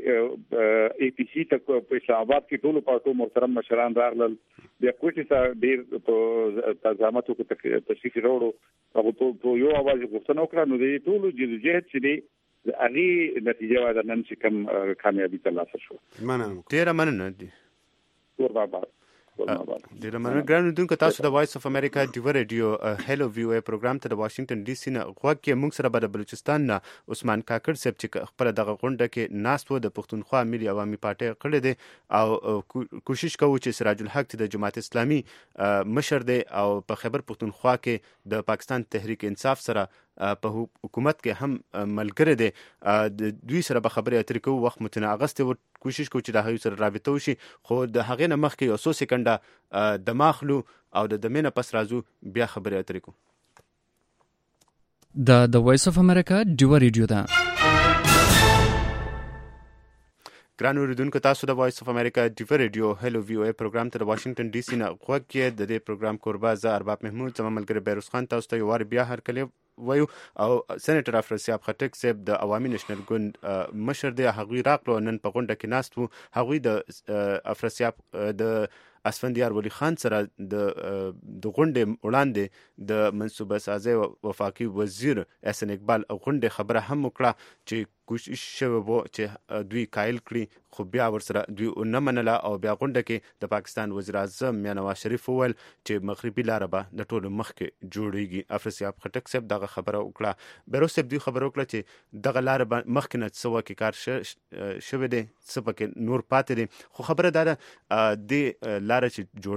چې ای پی سی ته په اسلام آباد کې ټول پارټو محترم مشران راغلل بیا کوټه ته ډېر په تزاماتو کې تشریف وروړو هغه ته یو आवाज غوښتنه وکړه نو د ټول جديت چې دی هغه نتیجه واده نن چې کوم کامیابی ترلاسه شو. مننه ډېر مننه دي. وربابا ډیره مننه ګرانو دونکو تاسو د وایس اف امریکا ډیو ریډیو هلو ویو ای پروګرام ته د واشنگټن ډي سي نه غوږ کې موږ سره د بلوچستان نه عثمان کاکړ صاحب چې خپل دغه غونډه کې ناست و د پښتونخوا ملي عوامي پارټي کړی دی او کوشش کوو چې سراج الحق د جماعت اسلامي مشر دی او په خیبر پښتونخوا کې د پاکستان تحریک انصاف سره په حکومت کې هم ملګری دی د دوی سره به خبرې اترې کوو وخت متناقض ته کوشش کوو چې د هغوی سره رابطه وشي خو د هغې نه مخکې یو څو سکنډه دمه اخلو او د دمې نه پس راځو بیا خبرې اترې کوو. دا د وایس اف امریکا ډیو ریډیو ده. ګران اوریدونکو تاسو د وایس اف امریکا ډیو ریډیو هلو وی او ای پروګرام ته د واشنگټن ډي سي نه غوږ کې د دې پروګرام کوربه زه ارباب محمود زما ملګری بیروز خان تاسو ته یو وار بیا هرکلی وایو او سېنیټر افراسیاب خټک صاحب د عوامي نېشنل ګوند مشر دی هغوی راغلو نن په غونډه کې ناست وو هغوی د افراسیاب د اسفندیار ولی خان سره د د غونډې وړاندې د منصوبه سازي وفاقي وزیر احسن اقبال غونډه خبره هم وکړه چې کوشش شوه وو چې دوی قائل کړي خو بیا ورسره دوی نه منله او بیا غونډه کې د پاکستان وزیر اعظم میاں نواز شریف وویل چې مغربي لاره به د ټولو مخکې جوړیږي. افراسیاب خټک صاحب دغه خبره وکړه. بیروز صاحب دوی خبره وکړه چې دغه لاره مخکې نه څه وکړي کار شوی دی څه پکې نور پاتې دی خو خبره دا ده د لاره چې جوړی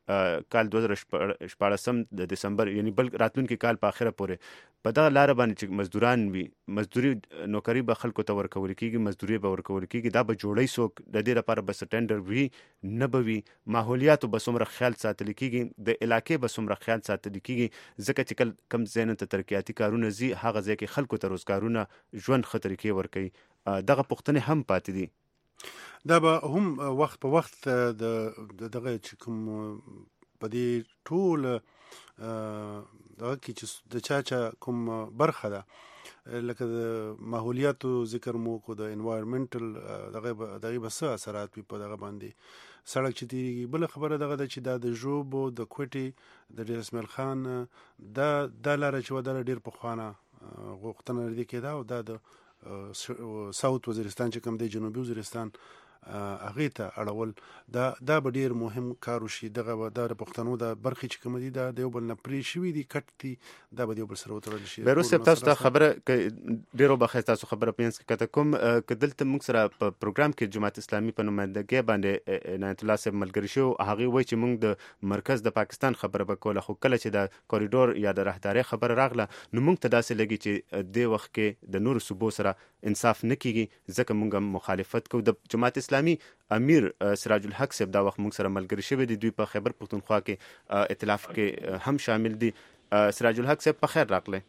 کال دوه زره شپاړسم د دسمبر یعنی بل راتلونکي کال په اخره پورې په دغه لاره باندې چې مزدوران وي مزدوري نوکری به خلکو ته ورکول کېږي مزدوري به ورکول کېږي دا به جوړی څوک د دې لپاره به سټینډر وي نه به وي ماحولیاتو به څومره خیال ساتل کېږي د علاقې به څومره خیال ساتل کېږي ځکه چې کل کم ځای ته ترقیاتي کارونه ځي هغه ځای کې خلکو ته روزګارونه ژوند ښه طریقې ورکوي دغه پوښتنې هم پاتې دي دا به هم وخت په وخت د دغه چې کوم په دې ټول دغه کې چې د چا چا کوم برخه ده لکه د ماحولیاتو ذکر مو کو د انوایرمنټل دغه دغه به څه اثرات وي په دغه باندې سړک چې تیریږي بل خبره دغه ده چې دا د ژوبو د کوټې د ډیر اسماعیل خان دا د لاره چې ودره ډیر په خوانه غوښتنه لري کېده او دا د ساوث وزیرستان چې کوم دی جنوبي وزیرستان هغه ته اړول دا دا به ډیر مهم کار وشي دغه د پښتنو د برخې چې کوم دي دا د یو بل نه پرې شوي دي کټ دي دا به یو بل سره وتړل شي بیروس تاسو ته خبره ډیرو بخښه تاسو خبره پینس کې کته کوم کدلته موږ سره په پروګرام کې جماعت اسلامي په نمائندګۍ باندې عنایت الله صاحب ملګری شو هغه وایي چې موږ د مرکز د پاکستان خبره وکوله خو کله چې د کوریډور یا د راهداري خبره راغله نو موږ ته داسې لګي چې د وخت کې د نور صوبو سره انصاف نه کیږي ځکه موږ مخالفت کوو د جماعت اسلامي امیر سراج الحق صاحب دا وخت موږ سره ملګری شوی دی دوی په خیبر پختونخوا کې ائتلاف کې هم شامل دي سراج الحق صاحب په خیر راغلی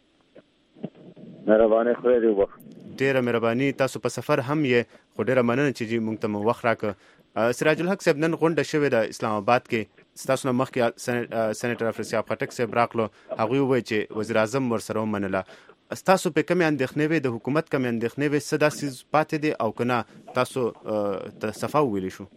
مهرباني خو دې وخت ډیره مهرباني تاسو په سفر هم یې خو ډیره مننه چې موږ ته وخت راکړه سراج الحق صاحب نن غونډه شوې ده اسلام آباد کې ستاسو نه مخکې سېنیټر افرسیاب خټک صاحب راغلو هغوی وویل چې وزیر اعظم ورسره ومنله ستاسو په کومې اندېښنې وې د حکومت کومې اندېښنې وې څه داسې پاتې دي او که نه تاسو ته صفا وویلی شو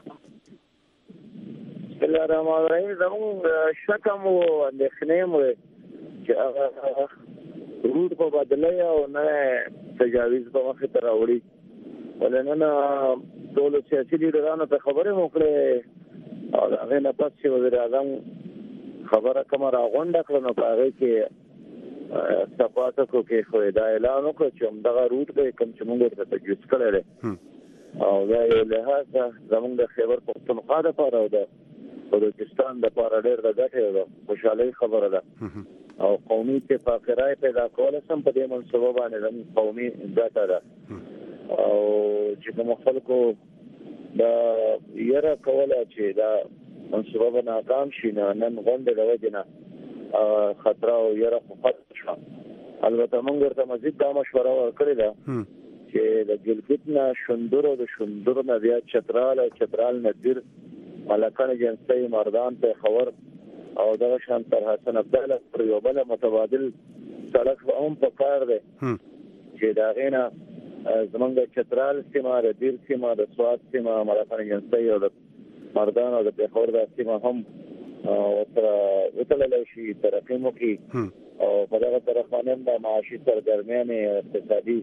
بسم الله الرحمن الرحیم زموږ شک هم و اندېښنې هم وې چې هغه روټ په بدلی او نه تجاویز په مخې ته راوړي ولې نن ټولو سیاسي لیډرانو ته خبرې مو کړې او د هغې نه پس چې وزیر اعظم خبره کومه راغونډه کړه نو په هغې کې صفاته کو کې خو دا اعلان وکړ چې همدغه روټ به کوم چې موږ ورته تجویز کړی دی او دا یو لحاظ زموږ د خیبر پښتونخوا دپاره او د بلوچستان دپاره ډېر د ګټې او د خوشحالۍ خبره ده او قومي اتفاق رایې پیدا کول هم په دې منصوبه باندې زموږ قومي ګټه ده او چې کوم خلکو دا یره کوله چې دا منصوبه به ناکام شي نه نن غونډې د وجې نه خطر او یره خطر شو البته موږ ورته مزید دا مشوره ورکړې ده چې د ګلګت نه شندور او د شندور نه بیا چترال او چترال نذیر ملکان جنسي مردان په خبر او دا شان تر حسن عبدالله پر یو بل متبادل سړک هم په کار دی چې دا غینا زمونږ چترال سیمه د دیر سیمه د سواد سیمه ملکان جنسي او د مردان او د خبر د سیمه هم او تر وتلل شي ترقی مو کی او په دغه طرف باندې د معاشي سرګرمیانه اقتصادي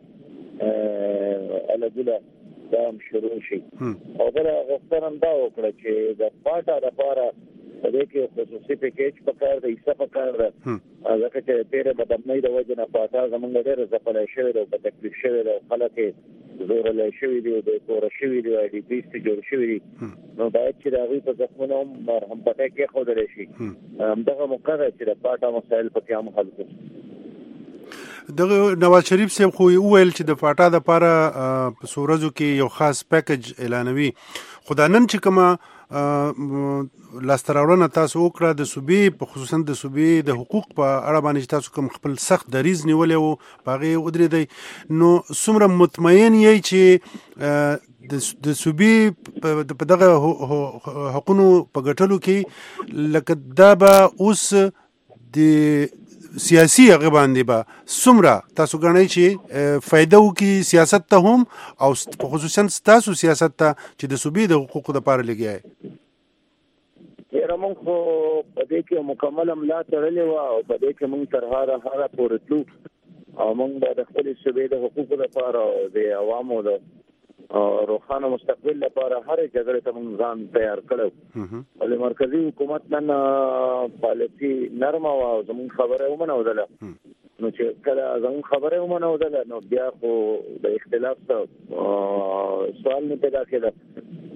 الګله دا شروع شي او بل غوښتنه دا وکړه چې د پاټا لپاره په دې کې خصوصي پیکیج پکار دی څه پکار ده ځکه چې تیر په دمنۍ د وجه نه پاټا زمونږ ډېر ځپل شوی دی په تکلیف شوی دی خلک زور له شوی دی د کور شوی دی د دې ست جوړ شوی دی نو باید چې راوي په ځخمونو هم پټه کې خو درې شي همدغه مقرره چې د پاټا مسایل په کې هم حل کړي دغه نواز شریف صاحب خو ویل چې د پاټا د لپاره په سورزو کې یو خاص پیکج اعلانوي خدا نن چې کومه لاستراوړنه تاسو وکړه د صوبې په خصوصا د صوبې د حقوق په اړه باندې تاسو کوم خپل سخت دریز نیولې وو باغې ودرېدی نو څومره مطمئن یې چې د صوبې په دغه حقوقو په ګټلو کې لکه دا به اوس د سیاسي هغه باندې به څومره تاسو غواړئ چې فائدہ وکړي سیاست ته هم او خصوصا تاسو سیاست ته چې د صوبې د حقوقو لپاره لګیای یره مونږ خو په دې کې مکمل املا تړلې و او په دې کې مونږ تر هغه هغه پورې تلو او مونږ د خپل صوبې د حقوقو لپاره د عوامو د روخانه مستقبل لپاره هر جګړه ته مونږ ځان تیار کړو ولې مرکزی حکومت نن پالیسي نرمه او زموږ خبره ومنودله نو چې کله زموږ خبره ومنودله نو بیا خو د اختلاف سوال نه پیدا کېده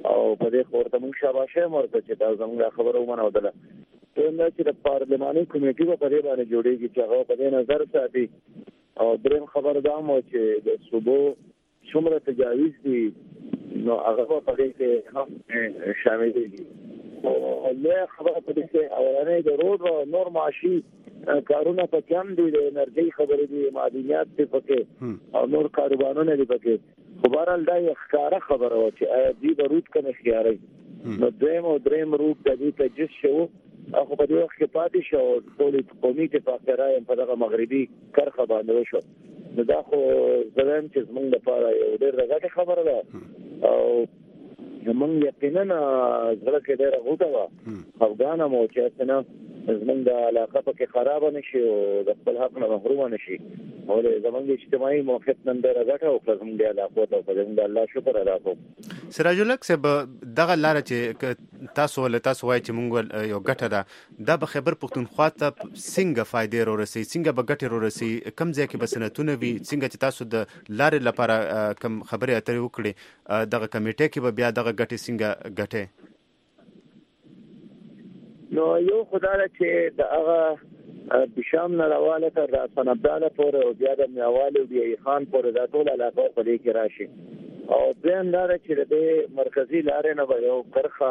او په دې خورته موږ شاباشه مرته چې تاسو موږ خبرو ومنودله څنګه چې د پارلماني کمیټې په دې باندې جوړیږي چې هغه په دې نظر ساتي او دریم خبر دا مو چې د صوبو څومره تجاوز دي نو هغه په دې کې هم شامل دي او له خبره په دې کې اولانې د روډ او نور معاشي کارونه په کم دي د انرژي خبرې دي معدنیات په او نور کاروبارونه دي پکې خو بهرحال دا یو ښکاره خبره و چې آیا دې به روډ کنه خياري نو دریم او دریم روډ د دې تجهیز شو هغه په دې وخت کې پاتې شو ټول قومي اتفاقیه په دغه مغربي کرخه باندې وشو نو دا خو زموږ چې زموږ لپاره یو ډېر راغټه خبره ده او زموږ یقینا زړه کې ډېر غوټه و افغان مو چې څنګه زموږ د علاقه په کې خراب نشي او د خپل حق نه محروم نشي او زموږ اجتماعي موقف نن ډېر غټه او زموږ د علاقه ته په دې الله شکر ادا کوم سراج الحق صاحب دغه لار چې تاسو ول تاسو وایي چې مونږ یو غټه ده دا به خبر پښتونخوا ته څنګه فائدې ورسي څنګه به غټه ورسي کم ځای کې بسنتونه وي څنګه چې تاسو د لارې لپاره کم خبرې اترې وکړي دغه کمیټه کې به بیا دغه غټه څنګه غټه نو یو خدای چې دغه بشام نړیواله تر سنبداله پورې او بیا د میاواله او بیا خان پورې دا ټول علاقه په دې کې راشي او بین دا چې د مرکزی لارې نه به یو کرخه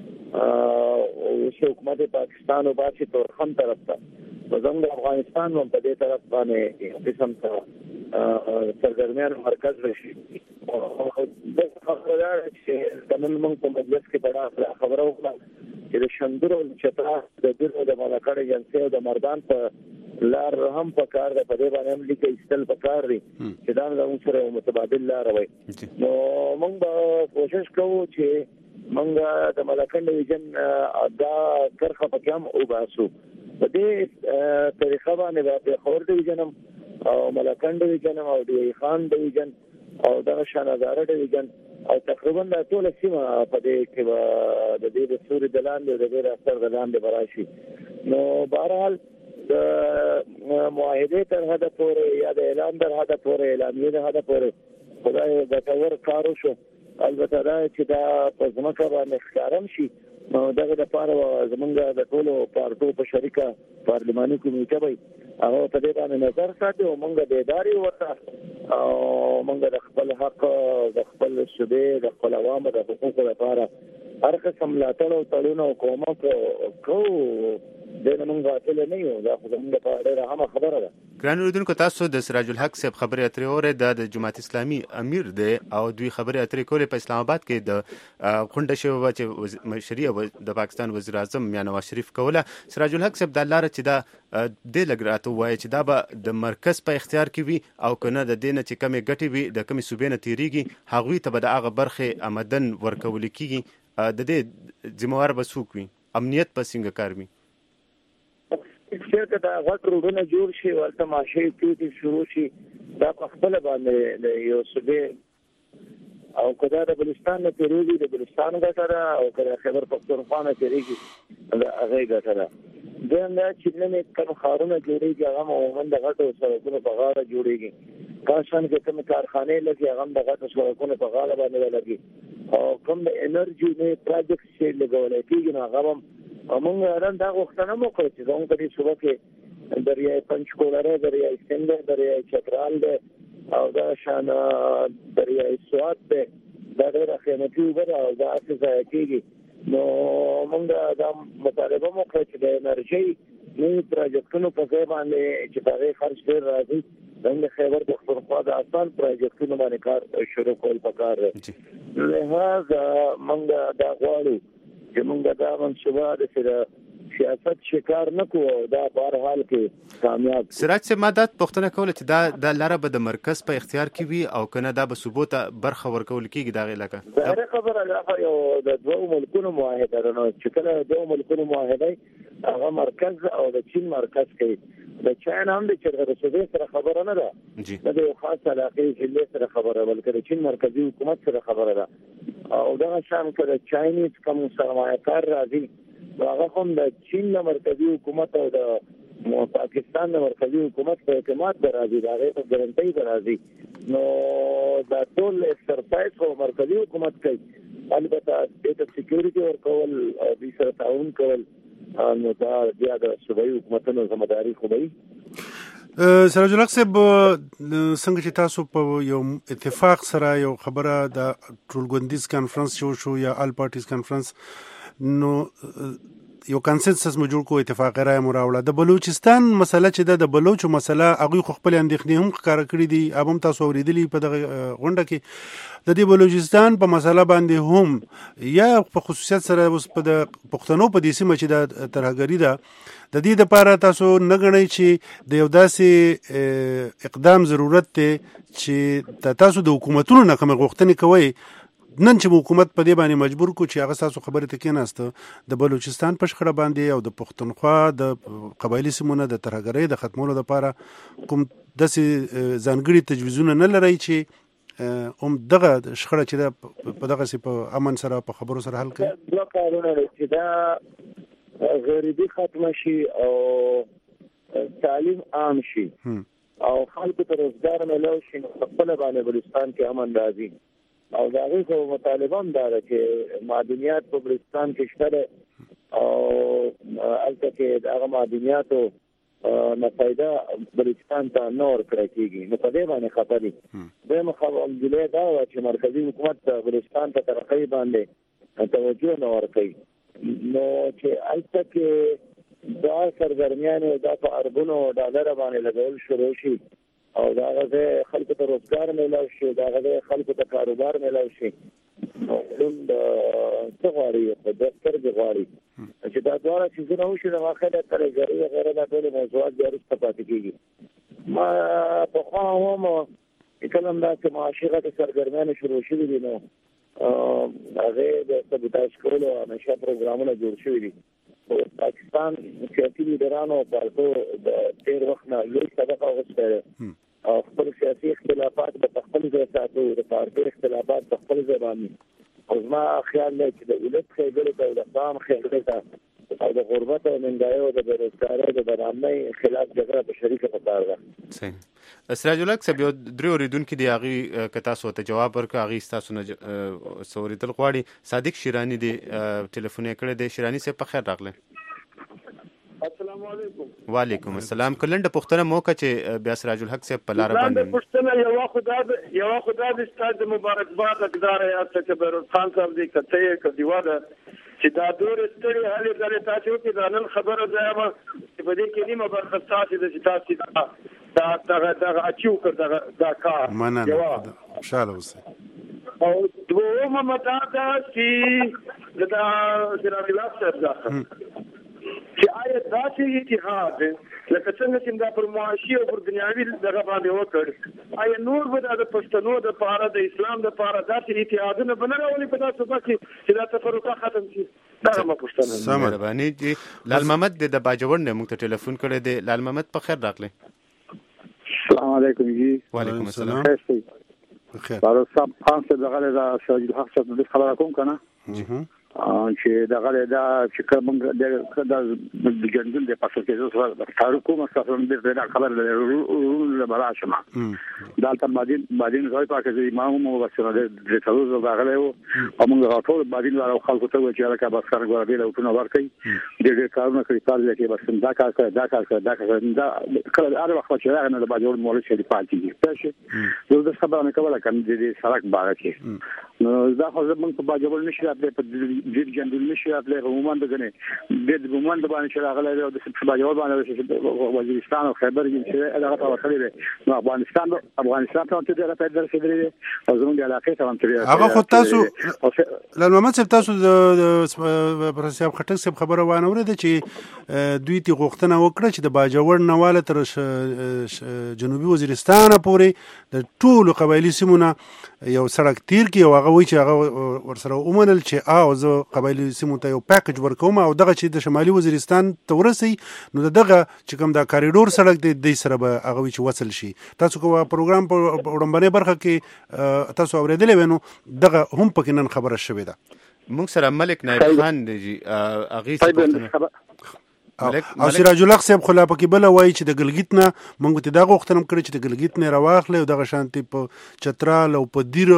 او حکومت پاکستان او باسي تورخم طرف ته زموږ افغانستان هم په دې طرف باندې قسم ته سرګرمیان مرکز راشي او د خبره چې د نن موږ په مجلس کې په خبره وکړه چې د شندرو چتا د دغه د ملکړې جنسي او د مردان په لار هم په کار د په دې باندې هم لیکي استل په کار دي چې دا موږ سره متبادل لار وي نو موږ به کوشش کوو چې موږ د ملکړې ویژن ادا کرخه په کوم او باسو په دې طریقه باندې به خور د ویژنم او ملکړې ویژن او د خان د ویژن او د شانازاره د ویژن او تقریبا د ټول سیمه په دې کې د دې د سوري دلان د دې اثر دلان د براشي نو بهرحال د معاهده تر هدا پورې یا د اعلان تر هدا پورې اعلامیه تر هدا پورې خدای د تور کارو شو البته دا چې دا په ځمکه باندې ښکارم شي نو دغه د پاره زمونږ د ټولو پارټو په شریکه پارلماني کمیټه وي هغه په دې باندې نظر ساتي او موږ د ادارې ورته او موږ د خپل حق د خپل شوبې د خپل عوامو د حقوقو لپاره هر قسم ملاتړ او تړون او کومک کو د نن غافل نه یو دا خو موږ په اړه هم خبره ده ګران اوریدونکو تاسو د سراج الحق صاحب خبرې اترې اورئ د جماعت اسلامي امیر دی او دوی خبرې اترې کولې په اسلام آباد کې د غونډه شوې چې مشري د پاکستان وزیر اعظم میاں نواز شریف کوله سراج الحق صاحب د لار چې دا د لګراته وایي چې دا به د مرکز په اختیار کې وي او کنه د دینه چې کمی ګټي وي د کمی صوبې نه تیریږي هغوی ته به د هغه برخه آمدن ورکول کیږي د دې ذمہوار به څوک وي امنیت په څنګه کار وي چې دا غټ روډونه جوړ شي ورته ماشي کیږي شروع شي دا په خپل باندې یو صوبې او کدا د بلوچستان نه تیریږي د بلوچستان غټره او کدا خیبر پختونخوا نه تیریږي هغه غټره دا نه چې نه کوم خارونه جوړیږي هغه عموما د غټو سړکونو په غاړه جوړیږي کاشان کې کوم کارخانه لګي هغه د غټو سړکونو په غاړه باندې لګي او کوم د انرژي نه پروجیکټ چې لګول کېږي هغه موږ ران دا وختونه مو کوي چې زموږ په دې صوبه کې دریای پنچکولره دریای سند دریای چترال ده او دا شان دریای سوات ده دا ډېر قیمتي وبره او دا څه کېږي نو موږ دا مطالبه مو کوي چې د انرژي نوي پروجیکټونو په ځای باندې چې هغه خرج ډېر راځي څنګه خیبر پختونخوا د آسان پروجیکټونو باندې کار شروع کول پکار دی لہذا موږ دا غواړو چې موږ دا منصوبه د سیاست شکار نه کوو دا په هر حال کې کامیاب سراج صاحب ماده پښتنه کوله چې دا د لاره به د مرکز په اختیار کې وي او کنه دا به ثبوت برخه ورکول کیږي دا علاقه دا خبره ده یو د دوه ملکونو معاهده ده نو چې کله دوه ملکونو معاهده هغه مرکز او د چین مرکز کې د چین هم د چرګ سره خبره نه ده د یو خاص علاقې ضلع سره خبره بلکې د چین مرکزی حکومت سره خبره ده او دا شان کړه چاینیز کوم سرمایه‌کار راځي هغه هم د چین مرکزی حکومت او د پاکستان مرکزی حکومت په اعتماد راځي دا غوښتنه ګارانټي راځي نو دا ټول ایکسرسایز کو مرکزی حکومت کوي البته د سکیورټي ورکول او د سره تعاون کول نو دا بیا د صوبایي حکومتونو ځمداري خو دی. سراج الحق صاحب څنګه چې تاسو په یو اتفاق سره یو خبره د ټولګوندیز کانفرنس شو شو یا آل پارټیز کانفرنس نو یو کنسنسس مو جوړ کو اتفاق رائے مو راوړه. د بلوچستان مسله چې د بلوچو مسله هغه خپل اندېښنې هم ښکاره کړې دي، ابم تاسو اوریدلی په دغه غونډه کې د دې بلوچستان په مسله باندې هم یا په خصوصیت سره اوس په د پښتنو په دې سیمه چې د ترهګری ده د دې لپاره تاسو نه غنئ چې د یو داسې اقدام ضرورت دی چې تاسو د حکومتونو نه کوم غوښتنې کوي نن چې حکومت په دې باندې مجبور کو چې هغه تاسو خبرې ته کېناسته د بلوچستان په شخړه باندې او د پښتونخوا د قبایلی سیمونو د ترهګرۍ د ختمولو لپاره کوم داسې ځانګړي تجویزونه نه لري چې هم دغه شخړه چې په دغه سي په امن سره په خبرو سره حل کړي؟ دوه کارونه چې دا غریبي ختم شي او تعلیم عام شي او خلکو ته روزګار ملو شي نو خپل باندې بلوچستان کې امن راځي. او دا غوښتل مطالبه ده چې معدنیات په بلوچستان کې شته او البته کې هغه معدنیاتو نه فائدہ بلوچستان ته نور کړی کیږي. نو په دې باندې خبرې به مخاوم جلې دا چې مرکزی حکومت بلوچستان ته ترقی باندې توجه نه ورکوي. نو چې البته کې دا سرګرمیان دا په اربونو ډالر باندې لګول شروع شي او دا غزه خلکو ته روزګار ملو شي، دا غزه خلکو ته کاروبار ملو شي. نو د څغاري په دفتر کې غواړي چې دا ډول چې زه وشو نو اخر تر غری غیر دا ټول موضوعات بیا رسته پاتې کیږي. ما په خوا هم کلم دا چې معاشره د سرګرمیانو شروع شوي دي نو هغه د سبوتاژ کولو او نشه پروګرامونه جوړ شوي دي. پاکستان سیاسي لیډرانو په د تیر وخت نه یو سبق اوغسته او خپل سیاسي اختلافات په خپل ځای ساتو، د پارټي اختلافات په خپل ځای باندې. او ما خیال دی چې د ولادت خیګل د دفاع خیګل ته او د غربت او منګای او د بیروزګاری د برنامه خلاف جګړه په شریکه پکار ده. صحیح. سراج الحق صاحب یو درې اوریدونکو دی هغه کتا سو ته جواب ورکړ، هغه تاسو نه سوریدل غواړي. صادق شیرانی دی ټلیفون یې کړی دی. شیرانی صاحب په خیر راغله. السلام علیکم. وعلیکم السلام. کلنډه پښتنه موقع چې بیا سراج الحق صاحب په لار باندې پښتنه یو خدای یو خدای د ستاد مبارکباد اقدار یې چې بیروز خان صاحب دې کته کدی واده چې دا دور ستړي حالې غلې تاسو کې دا نن خبره ځما چې په دې کې نیمه برخه تاسو د تاسو دا دا دا اچو کړ دا دا کار مننه خوشاله اوسئ. او دوه ممتا دا چې دا سراج الحق صاحب دا چې آیا داسې اتحاد لکه څنګه چې دا پر معاشي او پر دنیاوي دغه باندې وکړ، آیا نور به د پښتنو د پاره د اسلام د پاره داسې اتحادونه بنه راولي په تاسو باندې چې دا تفرقه ختم شي؟ دا ما پښتنه سمه باندې چې لال محمد د باجوړ نه موږ ته ټلیفون کړی دی. لال محمد په خیر راغلی. السلام علیکم جی. وعلیکم السلام. خیر. بارو صاحب خان سے دغه د سراج الحق صاحب د خبره کوم کنه چې دغه دا چې کوم د جنګل د پاسو کې زو تاسو کوم څه د خبر له براشمه دالته بعدين بعدين زوی پاکه چې امام مو وسره د تاسو دغه له او موږ ټول بعدين ورو خلکو ته چې راکا بس کار غوړي له ټول ورکي د دې کارونه کوي کار لکه بس دا کار کوي دا کار کوي دا کار دا کله هر وخت چې راغنه د باجوړ مولوی شي پاتې پېښه زه د خبرونه کوله کوم د سړک بار کې نو دا خو زمونږ په باجوړ نشي راځي په د جندل نشي راځي عموما دغه د عموما د باندې راغلي او د باجوړ باندې وزیرستان او خیبر کې هغه ته وصلې نو افغانستان افغانستان ته د راځي درسېدلې او زمونږ د علاقې ته هم ترې هغه خو تاسو لال محمد صاحب تاسو د پرسیاب خټک صاحب خبره وانه ورته چې دوی تی غوښتنه وکړه چې د باجوړ نواله تر جنوبي وزیرستان پورې د ټولو قبایلی سیمونه یو سړک تیر کی او هغه وی چې هغه ورسره ومنل چې او زه قبایلی سیمو ته یو پیکج ورکوم او دغه چې د شمالي وزیرستان ته ورسي نو دغه چې کوم دا کاریډور سړک دی د سره به هغه وی چې وصل شي. تاسو کوم پروګرام په وړاندې برخه کې تاسو اوریدلې ونو دغه هم پکې نن خبره شوې ده. موږ سره ملک نایب خان دی اغه او سراج الحق صاحب خلا پکې بل وای چې د ګلګیت نه موږ ته دا غوښتنه کړې چې د ګلګیت نه راواخلې او دغه شانتي په چترال او په دیر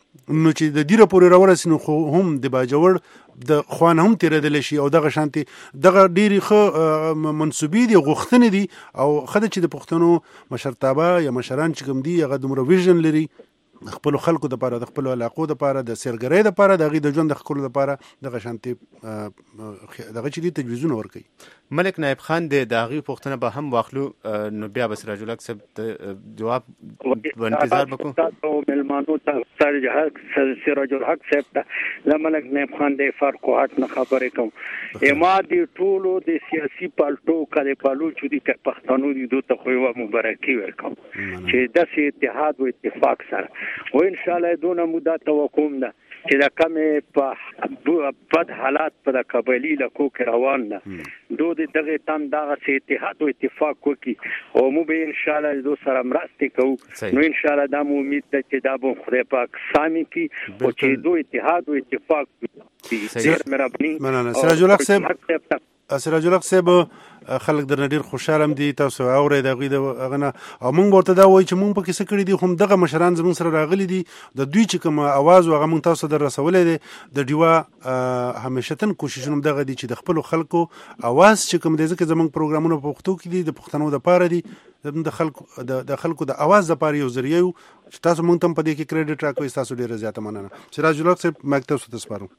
نو چې د دیره پورې راورسي نو خو هم د باجوړ د خوان هم تیرېدل شي او دغه شانتي دغه ډېری ښه منسوبي دي غوښتنې دي او خدای چې د پښتنو مشرتابه یا مشران چې کوم دي هغه دومره ویژن لري خپل خلکو د پاره د خپل علاقو د پاره د سرګرۍ د پاره د غي د ژوند د خپل د پاره دغه شانتي دغه چې دي تجویزونه ورکي. ملک نائب خان د داغي پښتنه به هم واخلو نو بیا بس سراج الحق صاحب جواب انتظار وکړو. تاسو ملمانو ته سراج الحق سراج الحق صاحب ته ملک نائب خان د فرق هات نه خبرې کوم اما دي ټولو د سیاسي پالټو کله پالو چې د پښتنو دي دوه خو یو مبارکي ورکوم چې د سي اتحاد او اتفاق سره و ان شاء الله دونه مدته توقوم ده چې دا کمې په بد حالات په قبایلی لکو کې روان ده دوی دغه تم دغه سي اتحاد او اتفاق وکي او مو به ان شاء الله دو سره مرسته کوو نو ان شاء الله دا مو امید ده چې دا به خدای پاک سامي کی او چې دوی اتحاد او اتفاق ډیر مهرباني. مننه سراج الحق صاحب. سراج الحق صاحب خلک درنه ډیر خوشاله دي تاسو اورئ دغه دغه او موږ ورته دا وایي چې موږ په کیسه کړی دي هم دغه مشران زموږ سره راغلي دي د دوی چې کوم आवाज وغه موږ تاسو در رسولې دي د ډیوا همیشتن کوششونه دغه دي چې د خپل خلکو आवाज چې کوم دي ځکه زموږ پروګرامونه په پښتو کې دي د پښتنو د پاره دي د خلکو د خلکو د आवाज د پاره یو ذریعہ چې تاسو موږ ته په دې کې کریډټ راکوي تاسو ډیر زیاته مننه. سراج الحق صاحب مکتب ته سپارو.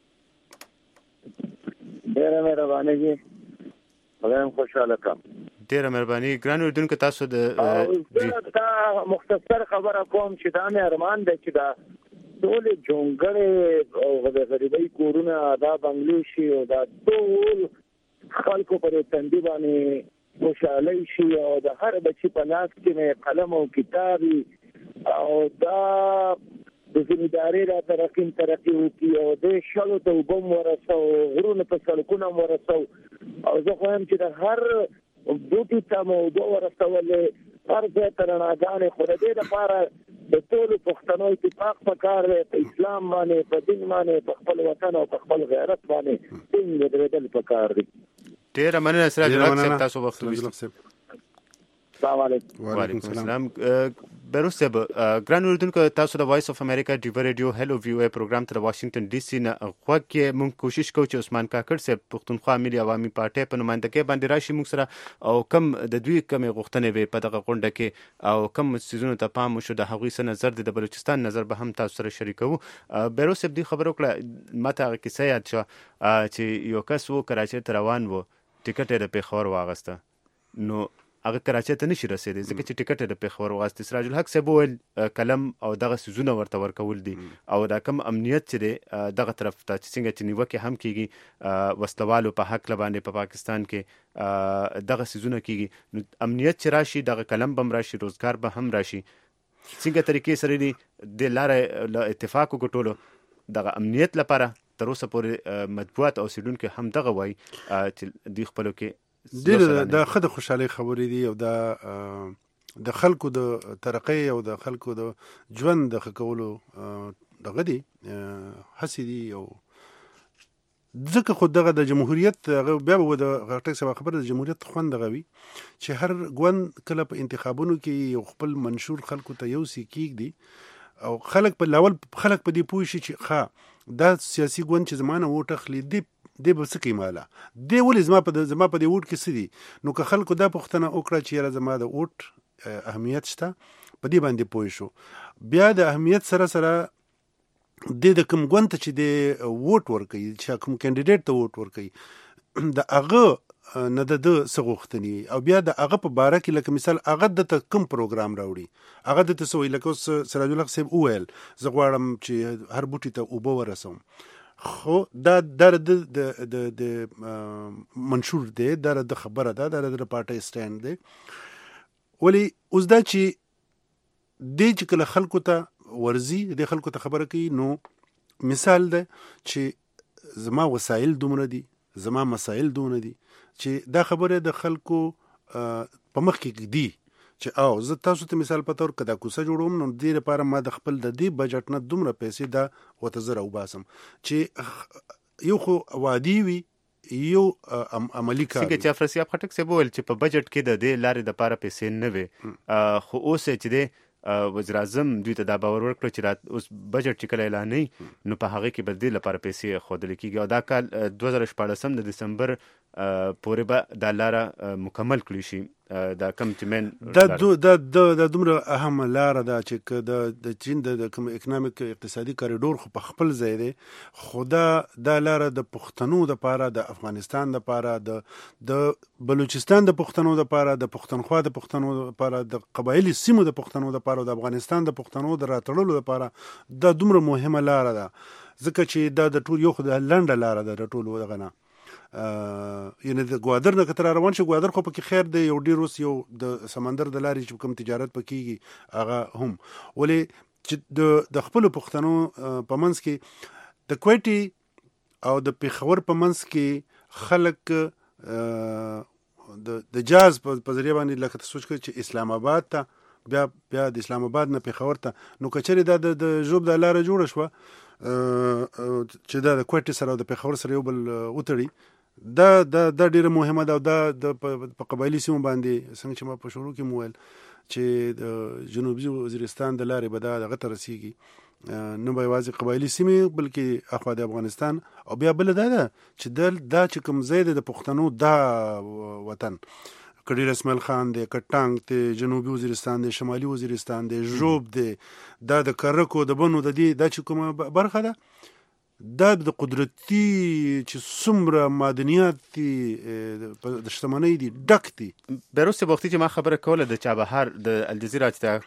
ډیر مهرباني جی خدایم خوشاله کم. ډیره مهرباني ګران اردوونکو تاسو د دا مختصر خبره کوم چې دا مې ارمان دی چې دا ټول جونګړې او د غریبۍ کورونه دا بنگلو شي او دا ټول خلکو پر تندي باندې خوشاله شي او د هر بچي په لاس کې قلم او کتاب او دا د زمینداري را ترقین ترقی وکي او د شلو ته وبم ورسو غرونه په سړکونو ورسو او زه خو هم چې د هر بوټي ته مو وبو ورسولې هر ځای ته رڼاګانې خو د دې لپاره د ټولو پښتنو اتفاق پکار دی په اسلام باندې په دین باندې په خپل وطن او په خپل غیرت باندې څنګه درېدل پکار دی. ډېره مننه سراج الحق صاحب تاسو وخت ویست. السلام علیکم. وعلیکم السلام. بیروس صاحب ګران اردوونکو تاسو د وایس اف امریکا ډیو ریډیو هلو ویو پروګرام ته د واشنگټن ډي سي نه غوږ کې موږ کوشش کوو چې عثمان کاکړ صاحب پښتونخوا ملي عوامي پارټۍ په نمائندګۍ باندې راشي موږ سره او کم د دوی کمې غوښتنې وي په دغه غونډه کې او کم سیزونو ته پام وشو د هغوی څه نظر دی د بلوچستان نظر به هم تاسو سره شریکوو. بیروس صاحب دې خبره وکړه ماته هغه کیسه یاد شوه چې یو کس و کراچۍ ته روان و ټکټ یې د پېښور واغسته نو هغه کراچۍ ته نشي رسېدی ځکه چې ټکټ یې د پېښور واغستی. سراج الحق صاحب وویل قلم او دغه څیزونه ورته ورکول دي او دا کم امنیت چې دی دغه طرف ته چې څنګه چې نیوکې هم کېږي وسلوالو په حق باندې په پاکستان کې دغه څیزونه کېږي نو امنیت چې راشي دغه قلم به هم راشي روزګار به هم راشي څنګه طریقې سره دي د لارې له اتفاق وګټولو دغه امنیت لپاره تر اوسه پورې مطبوعات او سیډونکو هم دغه وایي چې دوی خپلو کې ډېر د ښه د خوشحالۍ خبرې دي او دا د خلکو د ترقۍ او د خلکو د ژوند د ښه کولو دغه دي هڅې دي او ځکه خو دغه د جمهوریت بیا به د غټک سبا خبره د جمهوریت خوند دغه وي چې هر ګوند کله په انتخابونو کې یو خپل منشور خلکو ته یو سی کېږدي او خلک په لاول خلک په دې پوه شي چې ښه دا سیاسي ګوند چې زمانه ووټ اخلي دی دی به څه کوي ماله دی ولې زما په زما په دې ووټ کې څه دي نو که خلکو دا پوښتنه وکړه چې یاره زما د ووټ اهمیت شته په دې باندې پوه شو بیا د اهمیت سره سره د د کوم ګوند ته چې د ووټ ورکوي چې کوم کینډیډیټ ته ووټ ورکوي د هغه نه د ده څه غوښتنې او بیا د هغه په باره کې لکه مثال هغه دته کوم پروګرام راوړي هغه دته څه وایي لکه اوس سراج الحق صاحب وویل زه غواړم چې هر بوټي ته اوبه ورسوم خو دا در د د د منشور دی در د خبره ده در د پارټي سټاند دی ولی اوس دا چې د چې کله خلکو ته ورزي د خلکو ته خبره کوي نو مثال ده چې زما وسایل دومره دي زما مسایل دومره دي چې دا خبره د خلکو په مخ کې دي چې او زه تاسو ته مثال په تور کدا کوڅه جوړوم نو دې لپاره ما د خپل د دې بجټ نه دومره پیسې دا وته زره وباسم چې یو خو وادي وي یو عملی کار څنګه چې افرسیاب خټک څه بول چې په بجټ کې د دې لارې د لپاره پیسې نه وي خو اوس چې د وزیر اعظم دوی ته دا باور ورکړ چې رات اوس بجټ چې کله اعلانوي نو په هغه کې به د دې لپاره پیسې ښودل کېږي او دا کال دوه زره شپاړسم د دسمبر پورې به دا لاره مکمل کړی شي. دا کم چې مین دا دا دا دومره اهم لاره ده چې د د چین د کوم اکونومیک اقتصادي کاریډور خو په خپل ځای دی، خو دا دا لاره د پښتنو دپاره، د افغانستان دپاره، د د بلوچستان د پښتنو دپاره، د پښتونخوا د پښتنو دپاره، د قبایلي سیمو د پښتنو دپاره، د افغانستان د پښتنو د راتړلو دپاره دا دومره مهمه لاره ده، ځکه چې دا د ټول یو خو د لنډه لاره ده د ټولو دغه نه. یعنې د ګوادر نه که ته را روان شي، ګوادر خو پکې خیر دی، یو ډېر اوس یو د سمندر د لارې چې کوم تجارت پکې کېږي هغه هم، ولې چې د د خپلو پښتنو په منځ کې د کویټې او د پېښور په منځ کې خلک د د جاز په ذریعه باندې لکه ته سوچ کړه چې اسلام آباد ته بیا بیا د اسلام آباد نه پېښور ته، نو که چېرې دا د ژوب دا لاره جوړه شوه چې دا د کویټې سره او د پېښور سره یو بل وتړي، دا دا دا ډیره مهمه ده. او دا د په قبایلي سیمو باندې څنګه چې ما په شروع کې مو ویل چې د جنوبي وزیرستان د لارې به دا دغه ته رسیږي، نه به یوازې قبایلي سیمې بلکې اخوا د افغانستان، او بیا بله دا ده چې دا دا چې کوم ځای دی د پښتنو دا وطن، که ډیر اسماعیل خان دی، که ټانک دی، جنوبي وزیرستان دی، شمالي وزیرستان دی، ژوب دی، دا د کرکو د بنو د دې دا چې کومه برخه ده، دا د قدرتي چې څومره معدنیات دي د شتمنۍ دي ډک دي. بیروس وختي چې ما خبره کوله د چابهار د الجزیره چې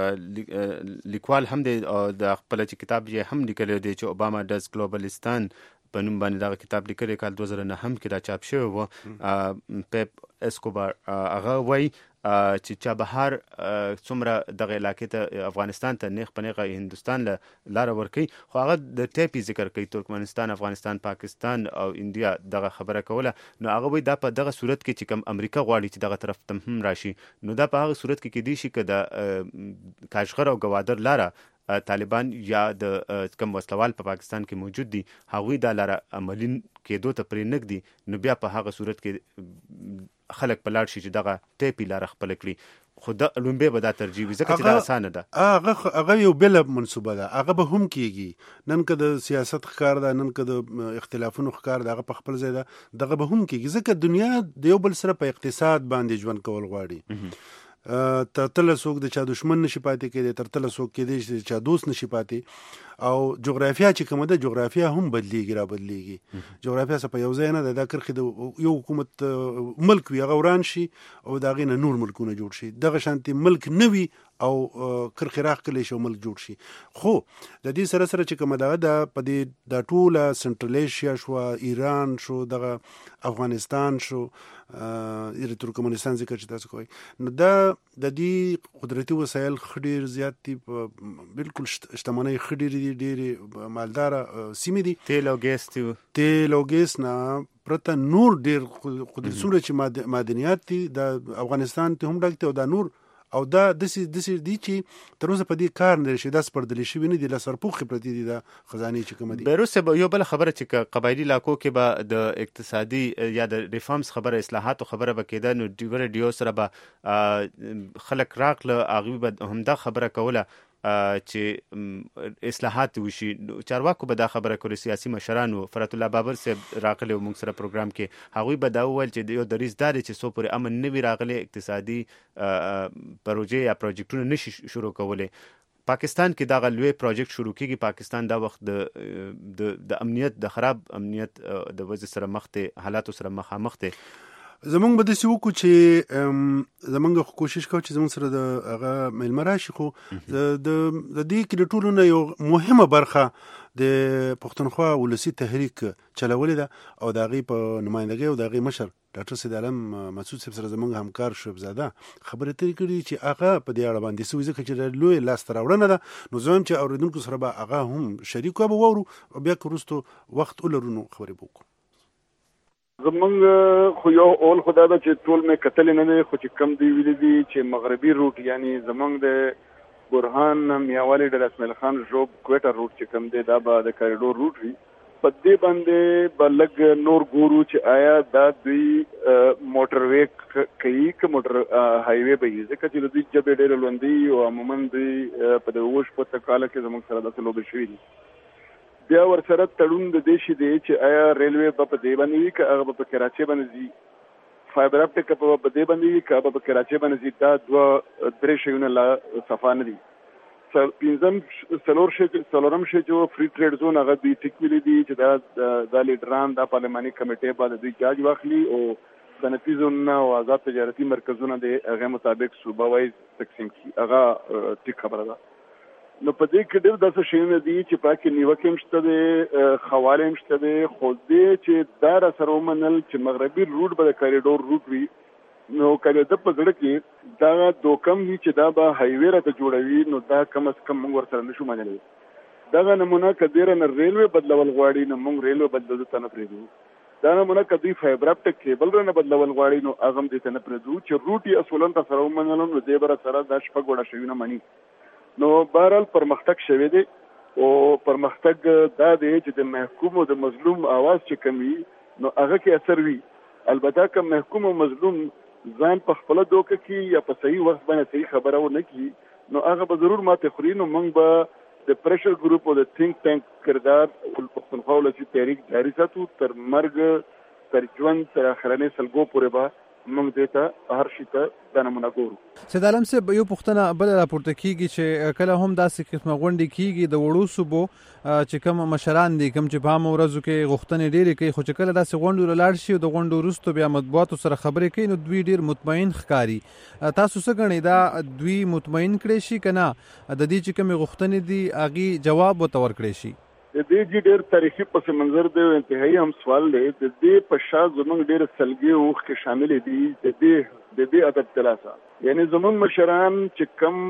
کم لیکوال هم دی او د خپل چې کتاب یې هم لیکلی دی چې اوباما ډز ګلوبلستان په نوم باندې دغه کتاب لیکلی، کال دوه زره نهم کې دا چاپ شوی و. پیپ اسکوبار هغه وایي چې چابهار څومره دغه علاقې ته افغانستان ته نیغ په نیغه هندوستان له لاره ورکوي، خو هغه د ټیپي ذکر کوي، ترکمنستان، افغانستان، پاکستان او انډیا دغه خبره کوله. نو هغه وایي دا په دغه صورت کې چې کوم امریکا غواړي چې دغه طرف ته هم راشي، نو دا په هغه صورت کې کېدی شي که د کاشغر او ګوادر لاره طالبان یا د کم وسلوال په پاکستان کې موجود دي هغوی دا لاره عملي کېدو ته پرې نږدي، نو بیا په هغه صورت کې خلک په لاړ شي چې دغه ټیپي لاره خپله کړي، خو د لومبې به دا ترجیح وي ځکه چې دا اسانه ده. هغه هغه یو بېله منصوبه ده، هغه به هم کېږي، نن که د سیاست ښکار ده، نن که د اختلافونو ښکار ده، هغه په خپل ځای ده، دغه به هم کېږي، ځکه دنیا د یو بل سره په اقتصاد باندې ژوند کول غواړي. تر تله څوک د چا دشمن نشي پاتې کېدی، تر تله څوک کېدی چې د چا دوست نشي پاتې، او جغرافیا چې کومه ده جغرافیا هم بدلیږي را بدلیږي، جغرافیا څه په یو ځای نه ده، دا کرښې د یو حکومت ملک وي هغه وران شي او د هغې نه نور ملکونه جوړ شي، دغه شانتې ملک نه وي او کرښې راښکلی شي او ملک جوړ شي. خو د دې سره سره چې کومه دغه ده په دې دا ټوله سنټرل ایشیا شوه، ایران شو، دغه افغانستان شو، ترکمنستان ذکر چې تاسو کوئ، نو دا د دې قدرتي وسایل ښه ډېر زیات دي، بالکل شتمنۍ ښه ډېرې دي، ډېرې مالداره سیمې دي. تیل او ګیس تیل او ګیس نه پرته نور ډېر قدرت څومره چې معدنیات دي د افغانستان ته هم ډک دي، او دا نور او دا داسې داسې دي چې تر اوسه په دې کار نه شي، دا سپردلي شوي نه دي، له سرپوښې پرتې دي دا خزانې چې کومه دي. بیروس صاحب یو بله خبره چې قبایلي علاقو کې به د اقتصادي یا د ریفارمز خبره، اصلاحاتو خبره به کېده، نو ډیو ریډیو سره به خلک راغله، هغوی به همدا خبره کوله چې اصلاحات وشي. چارواکو به دا خبره کوله، سیاسي مشرانو، فرات الله بابر صاحب راغلی و موږ سره پروګرام کې، هغوی به دا وویل چې یو دریځ دا دی چې څو پورې امن نه وي راغلی اقتصادي پروژې یا پروجیکټونه نشي شروع کولی. پاکستان کې دغه لوی پروجیکټ شروع کېږي، پاکستان دا وخت د د امنیت د خراب امنیت د وضع سره مخ دی، حالاتو سره مخامخ دی. زمونږ به داسې وکړو چې زمونږ کوشش کوو چې زمونږ سره د هغه میلمه راشي، خو د د دې کې د ټولو نه یو مهمه برخه د پښتونخوا ولسي تحریک چلولې ده، او د هغې په نمایندګۍ او د هغې مشر ډاکټر سید عالم مسعود صاحب سره زمونږ همکار شعیب زاده خبرې اترې کړي چې هغه په دې اړه باندې څه وایي، ځکه چې لوی لاسته راوړنه ده. نو زه وایم چې اورېدونکو سره به هغه هم شریک به واورو، او بیا که وروستو وخت ولرو نو خبرې به وکړو. زمونږ خو یو اول خو دا ده چې ټول مې کتلې نه دی، خو چې کم دی ویلي دي چې مغربي روټ یعنی زمونږ د برهان میاوالی ډېر اسماعیل خان ژوب کویټه روټ چې کم دی دا به د کاریډور روټ وي، په دې باندې بلګ نور ګورو چې آیا دا دوی موټر وې کوي که موټر های وې به یې ځکه چې دوی جبې ډېر لوندي او عموما دوی په د اوش په تکاله کې زموږ سره داسې لوبې شوي دي بیا ورسره تړون د دې شي دی چې آیا ریلوې به په دې باندې وي که هغه به په کراچۍ باندې ځي فایبر اپټیک به په دې باندې وي که هغه به په کراچۍ باندې ځي دا دوه درې شیونه لا صفا نه دي پنځم څلور شي څلورم شي چې فری ټریډ زون هغه دوی ټیک ویلي دي چې دا د لیډران د پارلماني کمیټې باندې دوی جاج واخلي او صنعتي زونونه او آزاد تجارتي مرکزونه د هغه مطابق صوبه وایز تقسیم کړي هغه ټیک خبره ده نو په دې کې ډېر داسې شیونه دي چې پاکې نیوکې هم شته دی خواله هم شته دی خو دې چې دا را سره ومنل چې مغربي روټ به د کاریډور روټ وي نو کله د په زړه کې دا دوکم وي چې دا به هایوې راته جوړوي نو دا کم از کم موږ ورسره نشو منلی دغه نمونه که ډېره نه ریلوې بدلول غواړي نو موږ ریلوې بدلولو ته نه پرېږدو دا نمونه که دوی فایبر اپټیک کیبل رانه بدلول غواړي نو هغه هم دې ته نه پرېږدو چې روټ یې اصولا ته سره ومنلو نو دې به راسره دا شپږ وړه شیونه مني نو بهرحال پرمختګ شوی دی او پرمختګ دا دی چې د محکوم او د مظلوم आवाज چې کم وي نو هغه کې اثر وي البته که محکوم او مظلوم ځان په خپل دوکه کې یا په صحیح وخت باندې صحیح خبره ونه کړي نو هغه به ضرور ماته خوري نو موږ به د پریشر ګروپ او د تھنک ټانک کردار پښتونخوا ولسی تحریک جاری ساتو تر مرګ تر ژوند تر اخرنۍ سلګو پورې به موږ دیتا هر شي ته د نمونه ګورو. سید عالم صاحب یو پوښتنه بل راپورته کیږي چې کله هم داسې قسمه غونډې کیږي د وړو صوبو چې کوم مشران دي کوم چې په عام ورځو کې غوښتنې ډېرې کوي خو چې کله داسې غونډو لاړ شي د غونډو وروسته بیا مطبوعاتو سره خبرې کوي نو دوی ډېر مطمئن ښکاري. تاسو څه ګڼئ دا دوی مطمئن کړی شي که نه د دې چې کومې غوښتنې دي هغې جواب ورته ورکړی شي؟ د دې جی ډېر تاریخي پس منظر دی او انتهایی هم سوال دی د دې په شا زموږ ډېر سلګي اوښ کې شامل دي د دې د دې ادب تلاسه یعنی زموږ مشران چې کم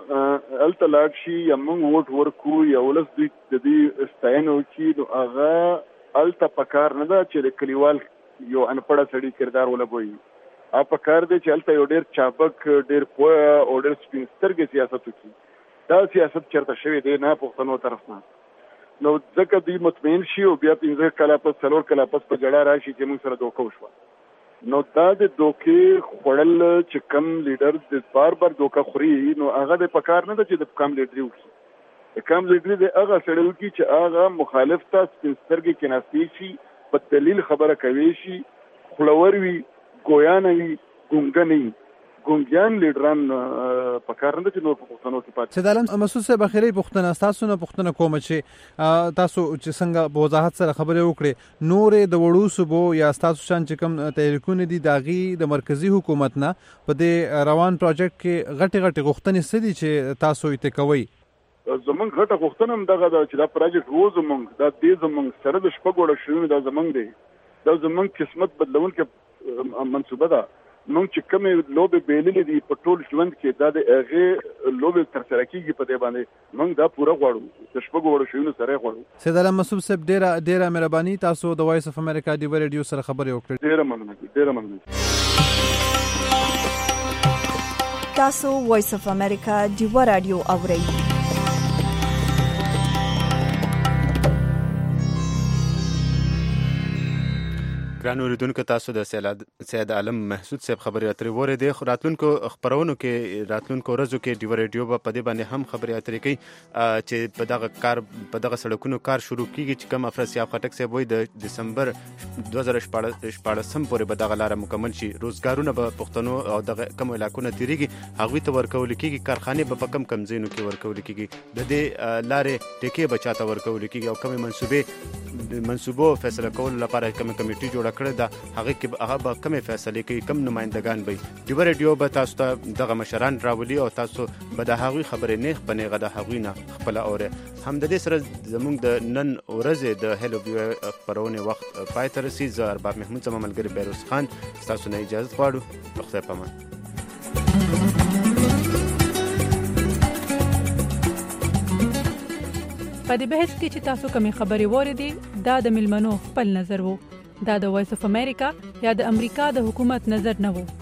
هلته لاړ شي یا موږ ووټ ورکو یا ولس دوی د دې ستاینه وکړي نو هغه هلته پکار نه ده چې د کلیوال یو انپړه سړي کردار ولګوي هغه پکار دی چې هلته یو ډېر چابک ډېر پوه او ډېر سپین سترګې سیاست وکړي دا سیاست چېرته شوی دی نه پښتنو طرف نه نو ځکه دوی مطمئن شي او بیا پنځه کاله پس څلور کاله پس په جړه راشي چې موږ سره دوکه وشوه نو دا د دوکې خوړل چې کم لیډر د بار بار دوکه خوري نو هغه د پکار نه ده چې د کم لیډري وکړي د کم لیډري د هغه سړی وکړي چې هغه مخالف ته سپین سترګې کېناستې شي په دلیل خبره کوي شي خولور وي ګویا نه وي ګونګه نه وي ګونګیان لیډران پکار نه چې نور په پښتنو کې پاتې. سید عالم مسعود صاحب اخري پوښتنه تاسو نه پوښتنه کوم چې تاسو چې څنګه په وضاحت سره خبرې وکړې نورې د وړو صوبو یا تاسو شان چې کوم تحریکونه دي د هغې د مرکزي حکومت نه په دې روان پروجیکټ کې غټې غټې غوښتنې څه دي چې تاسو یې کوئ؟ زمونږ غټه غوښتنه هم دغه ده چې دا پروجیکټ و زمونږ دا دې زمونږ سره د شپږ وړه شیونه دا زمونږ دی دا زمونږ قسمت بدلونکې منصوبه ده موږ چې کومې لوبې بېللې دي په ټول ژوند کې دا د هغې لوبې ترسره کېږي په دې باندې موږ دا پوره غواړو د شپږو وړو شیونو سره یې غواړو. سید عالم مسعود صاحب ډېره ډېره مهرباني تاسو د وایس اف امریکا ډیوه ریډیو سره خبرې وکړې. ډېره مننه ډېره مننه. تاسو وایس اف امریکا ډیوه رادیو اورئ. ګران اوریدونکو تاسو د سید عالم محسود صاحب خبرې اترې واورېدې خو راتلونکو خپرونو کې راتلونکو ورځو کې ډیوه ریډیو به په دې باندې هم خبرې اترې کوي چې په دغه کار په دغه سړکونو کار شروع کیږي چې کوم افراسیاب خټک صاحب وایي د دسمبر دوه زره شپاړسم پورې به دغه لاره مکمل شي روزګارونه به پښتنو او دغه کوم علاقونه تیریږي هغوی ته ورکول کیږي کارخانې به په کم کم ځایونو کې ورکول کیږي د دې لارې ټیکې به چاته ورکول کیږي او کومې منصوبې منصوبو فیصله کولو لپاره کومه کمیټي جوړه کړې ده هغه کې هغه به کومې فیصلې کوي کم نمایندګان به ډیوه ریډیو به تاسو ته دغه مشران راولي او تاسو به د هغوی خبرې نیغ په نیغه د هغوی نه خپله اورئ. هم د دې سره زموږ د نن ورځې د هیلو ویو خپرونې وخت پای ته رسي. زه ارباب محمود زما ملګري بیروز خان ستاسو نه اجازت غواړو. د خدای په امان. په دې بحث کې چې تاسو کومې خبرې واورېدې دا د ملمنو خپل نظر وو دا د وایس اف امریکا یا د امریکا د حکومت نظر نه وو.